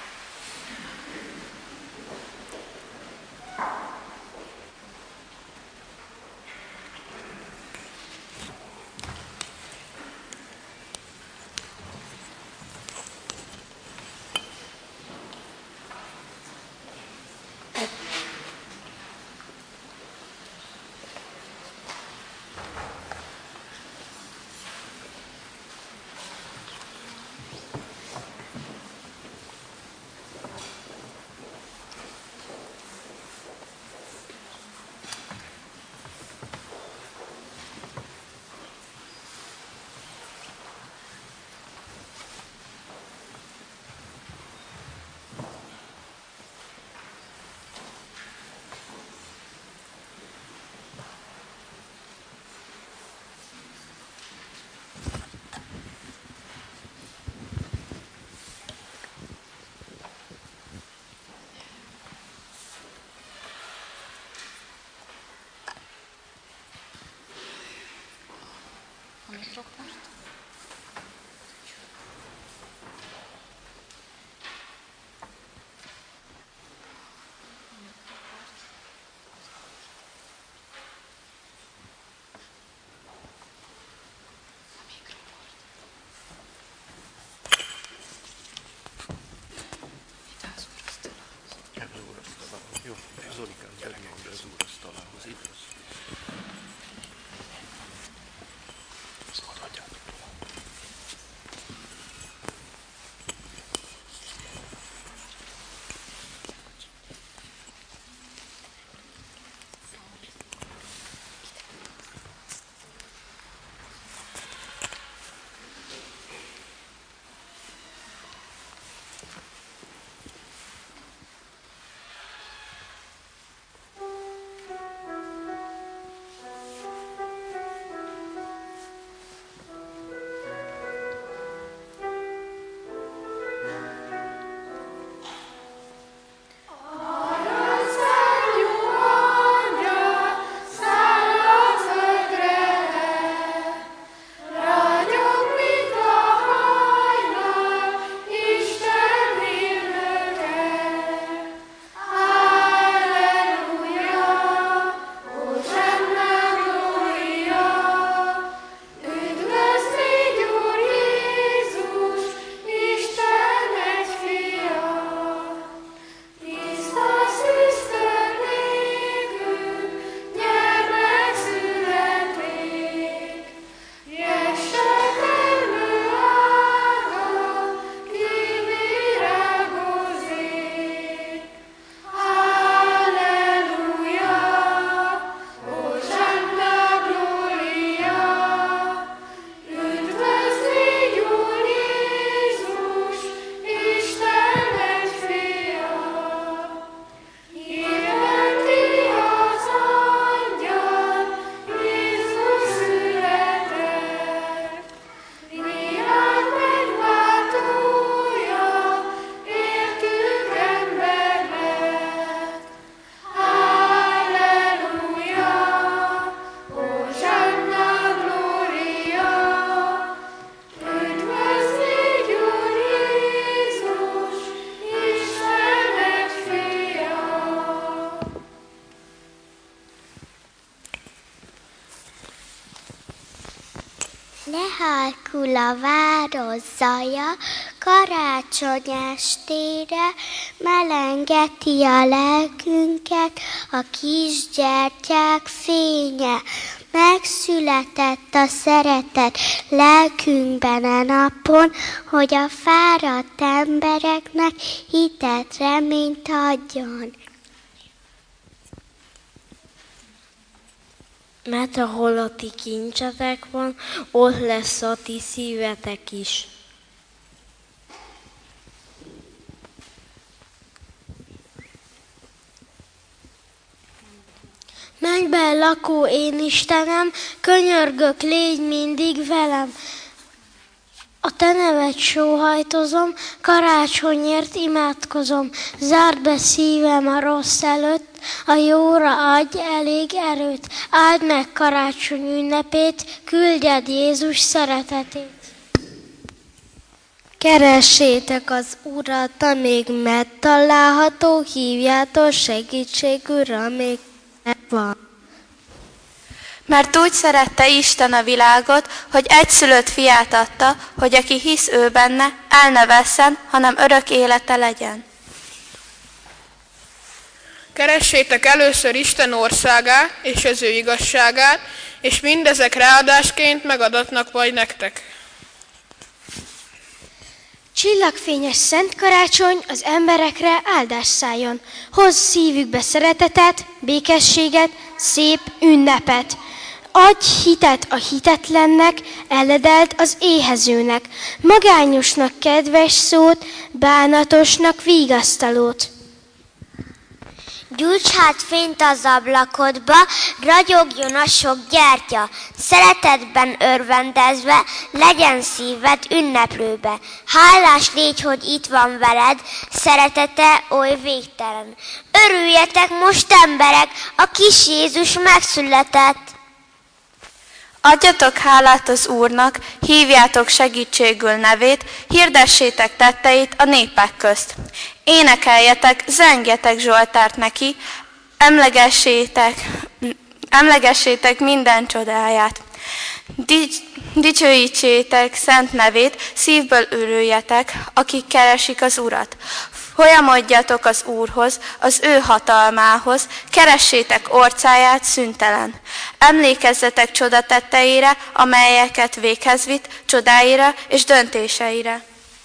a város zaja, karácsony estére melengeti a lelkünket a kisgyertyák fénye. Megszületett a szeretet lelkünkben a napon, hogy a fáradt embereknek hitet, reményt adjon. Mert ahol a ti kincsetek van, ott lesz a ti szívetek is. Mennyben lakó én Istenem, könyörgök, légy mindig velem. A te neved sóhajtozom, karácsonyért imádkozom. Zárd be szívem a rossz előtt, a jóra adj elég erőt. Áld meg karácsony ünnepét, küldjed Jézus szeretetét. Keressétek az Urat, amíg megtalálható, hívjátok segítségül, amíg van. Mert úgy szerette Isten a világot, hogy egyszülött fiát adta, hogy aki hisz ő benne, el ne vesszen, hanem örök élete legyen. Keressétek először Isten országát és az ő igazságát, és mindezek ráadásként megadatnak majd nektek. Csillagfényes szent karácsony az emberekre áldás szálljon. Hozz szívükbe szeretetet, békességet, szép ünnepet. Adj hitet a hitetlennek, eledeld az éhezőnek, magányosnak kedves szót, bánatosnak vigasztalót. Gyújts hát fényt az ablakodba, ragyogjon a sok gyertya, szeretetben örvendezve, legyen szíved ünneplőbe. Hálás légy, hogy itt van veled, szeretete oly végtelen. Örüljetek most emberek, a kis Jézus megszületett. Adjatok hálát az Úrnak, hívjátok segítségül nevét, hirdessétek tetteit a népek közt. Énekeljetek, zengjetek zsoltárt neki, emlegessétek minden csodáját. Dicsőítsétek szent nevét, szívből örüljetek, akik keresik az Urat. Folyamodjatok az Úrhoz, az ő hatalmához, keressétek orcáját szüntelen. Emlékezzetek csodatetteire, amelyeket véghez vitt, csodáira és döntéseire.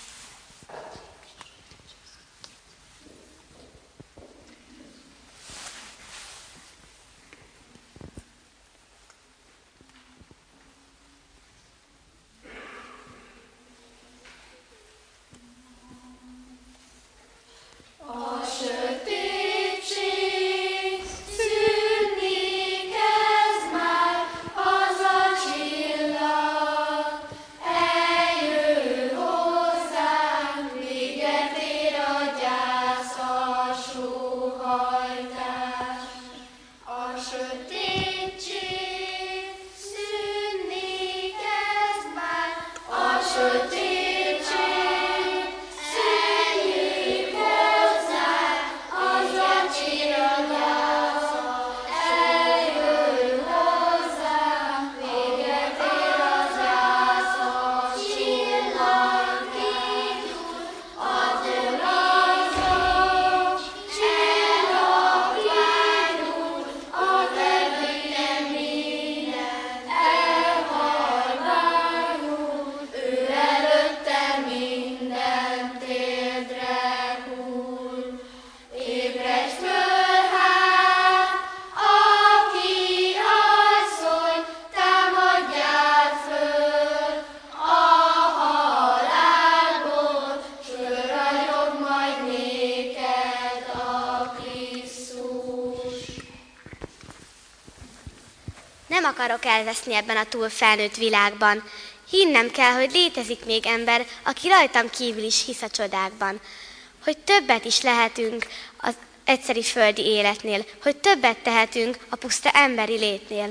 Nem akarok elveszni ebben a túl felnőtt világban. Hinnem kell, hogy létezik még ember, aki rajtam kívül is hisz a csodákban. Hogy többet is lehetünk az egyszeri földi életnél, hogy többet tehetünk a puszta emberi létnél.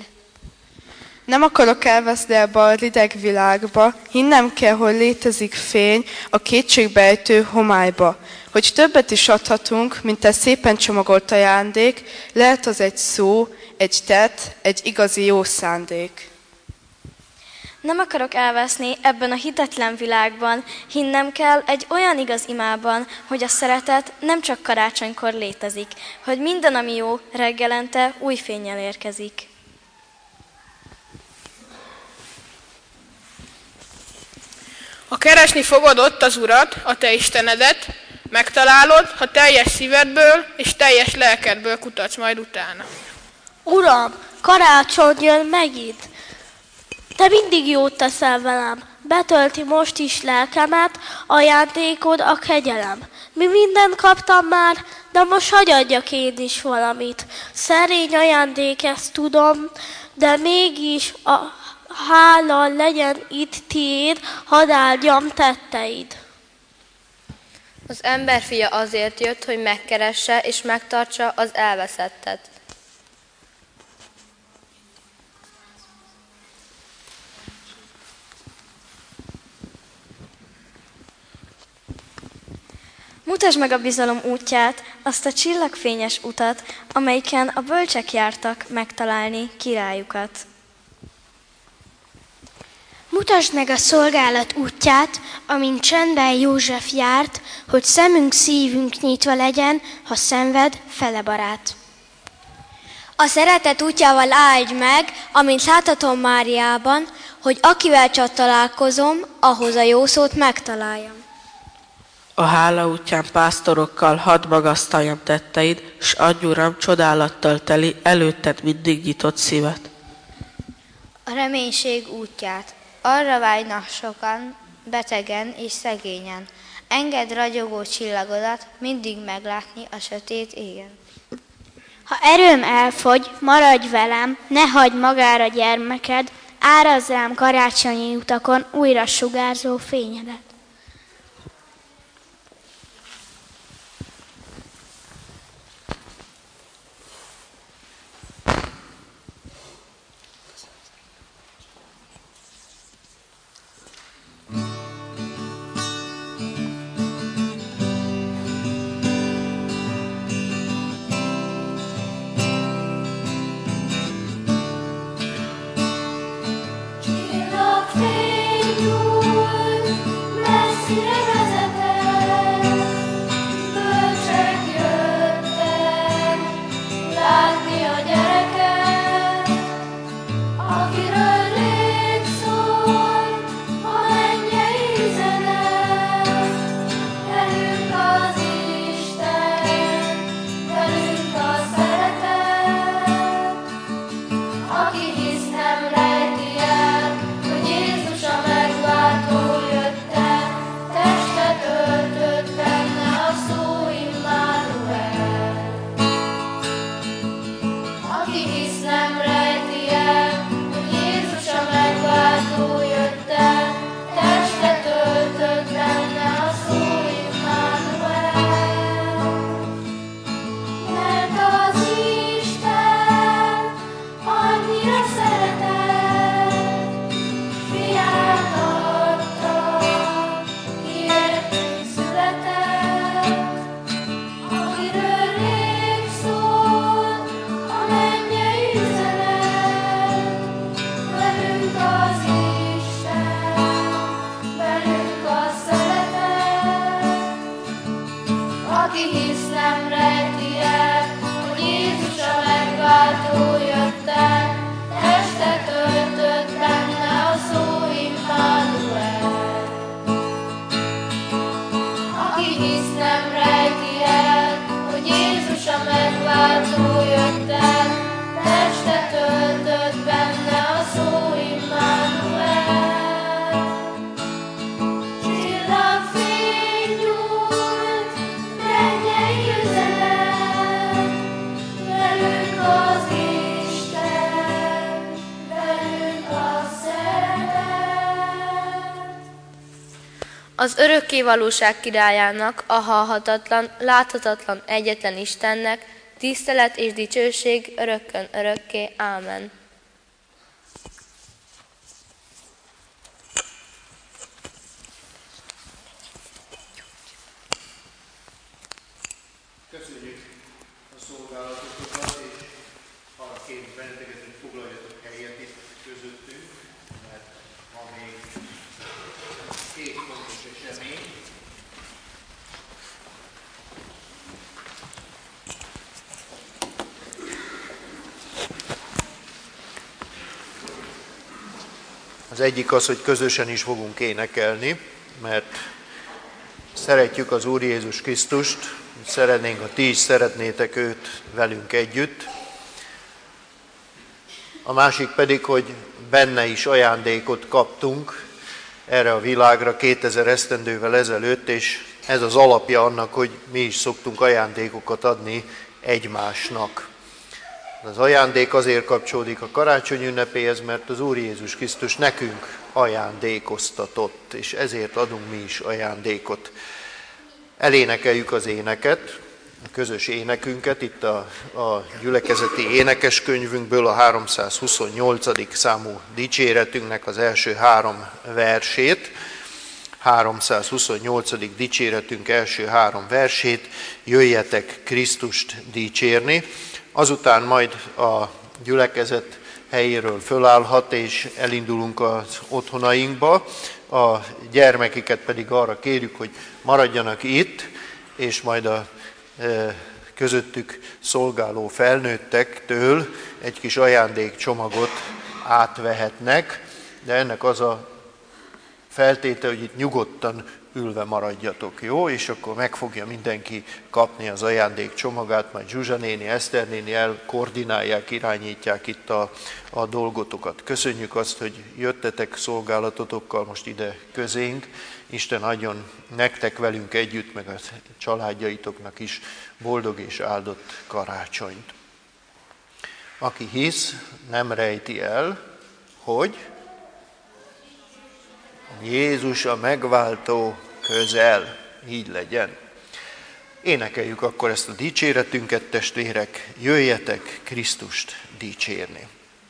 Nem akarok elveszni ebbe a rideg világba, hinnem kell, hogy létezik fény a kétségbejtő homályba. Hogy többet is adhatunk, mint egy szépen csomagolt ajándék, lehet az egy szó, egy tett, egy igazi jó szándék. Nem akarok elveszni ebben a hitetlen világban, hinnem kell egy olyan igaz imában, hogy a szeretet nem csak karácsonykor létezik, hogy minden, ami jó, reggelente új fénnyel érkezik. Ha keresni fogod ott az Urat, a te Istenedet, megtalálod, ha teljes szívedből és teljes lelkedből kutatsz majd utána. Uram, karácsony jön megint. Te mindig jót teszel velem, betölti most is lelkemet, ajándékod a kegyelem. Mi mindent kaptam már, de most hagy adjak én is valamit. Szerény ajándék, ezt tudom, de mégis a hála legyen itt tiéd, hadd áldjam tetteid. Az emberfia azért jött, hogy megkeresse és megtartsa az elveszettet. Mutasd meg a bizalom útját, azt a csillagfényes utat, amelyiken a bölcsek jártak megtalálni királyukat. Mutasd meg a szolgálat útját, amin csendben József járt, hogy szemünk, szívünk nyitva legyen, ha szenved fele barát. A szeretet útjával áldj meg, amint láthatom Máriában, hogy akivel csak találkozom, ahhoz a jó szót megtaláljam. A hála útján pásztorokkal hadd magasztaljam tetteid, s adj, Uram, csodálattal teli, előtted mindig nyitott szívet. A reménység útját. Arra vágynak sokan, betegen és szegényen. Engedd ragyogó csillagodat mindig meglátni a sötét égen. Ha erőm elfogy, maradj velem, ne hagyd magára gyermeked, árazz rám karácsonyi utakon újra sugárzó fényedet. Az örökkévalóság királyának, a halhatatlan, láthatatlan egyetlen Istennek tisztelet és dicsőség örökkön örökké. Ámen. Köszönjük a szolgálatotokat, és arra kérjük benneteket, hogy foglaljatok helyet itt közöttünk, mert ma két fontos esemény. Az egyik az, hogy közösen is fogunk énekelni, mert szeretjük az Úr Jézus Krisztust, szeretnénk, ha ti is szeretnétek őt velünk együtt. A másik pedig, hogy benne is ajándékot kaptunk erre a világra 2000 esztendővel ezelőtt, és ez az alapja annak, hogy mi is szoktunk ajándékokat adni egymásnak. Az ajándék azért kapcsolódik a karácsony ünnepéhez, mert az Úr Jézus Krisztus nekünk ajándékoztatott, és ezért adunk mi is ajándékot. Elénekeljük az éneket, a közös énekünket, itt a gyülekezeti énekeskönyvünkből a 328. számú dicséretünknek az első 3 versét, 328. dicséretünk első 3 versét, jöjjetek Krisztust dicsérni. Azután majd a gyülekezet helyéről fölállhat, és elindulunk az otthonainkba. A gyermekiket pedig arra kérjük, hogy maradjanak itt, és majd a közöttük szolgáló felnőttektől egy kis ajándékcsomagot átvehetnek, de ennek az a feltétel, hogy itt nyugodtan ülve maradjatok, jó? És akkor meg fogja mindenki kapni az ajándékcsomagát, majd Zsuzsa néni, Eszter néni elkoordinálják, irányítják itt a dolgotokat. Köszönjük azt, hogy jöttetek szolgálatotokkal most ide közénk. Isten adjon nektek velünk együtt, meg a családjaitoknak is boldog és áldott karácsonyt. Aki hisz, nem rejti el, hogy Jézus a megváltó közel, így legyen. Énekeljük akkor ezt a dicséretünket, testvérek, jöjjetek Krisztust dicsérni.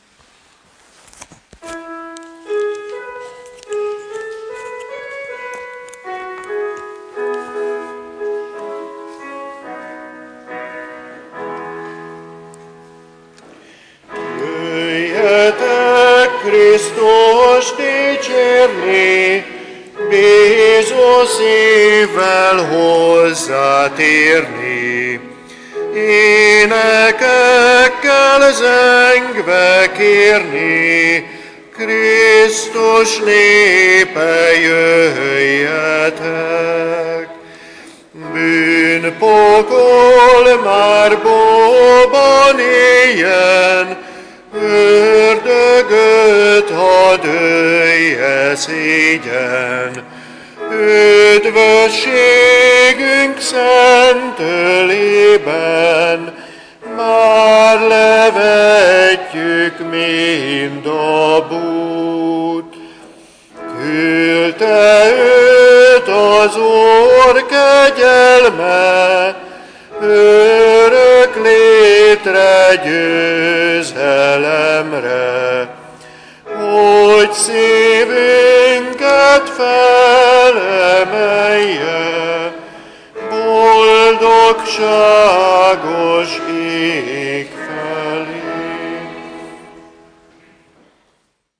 Krisztus dicsérni, bízó szívvel hozzátérni, énekekkel zengve kérni, Krisztus népe jöjjetek. Bűnpokol már bóban éljen, ördögöt hadd ölje szégyen, üdvösségünk szent ölében, már levetjük mind a bút. Küldte őt az Úr kegyelme, örök létre győzelemre, hogy szívünket felemelje, boldogság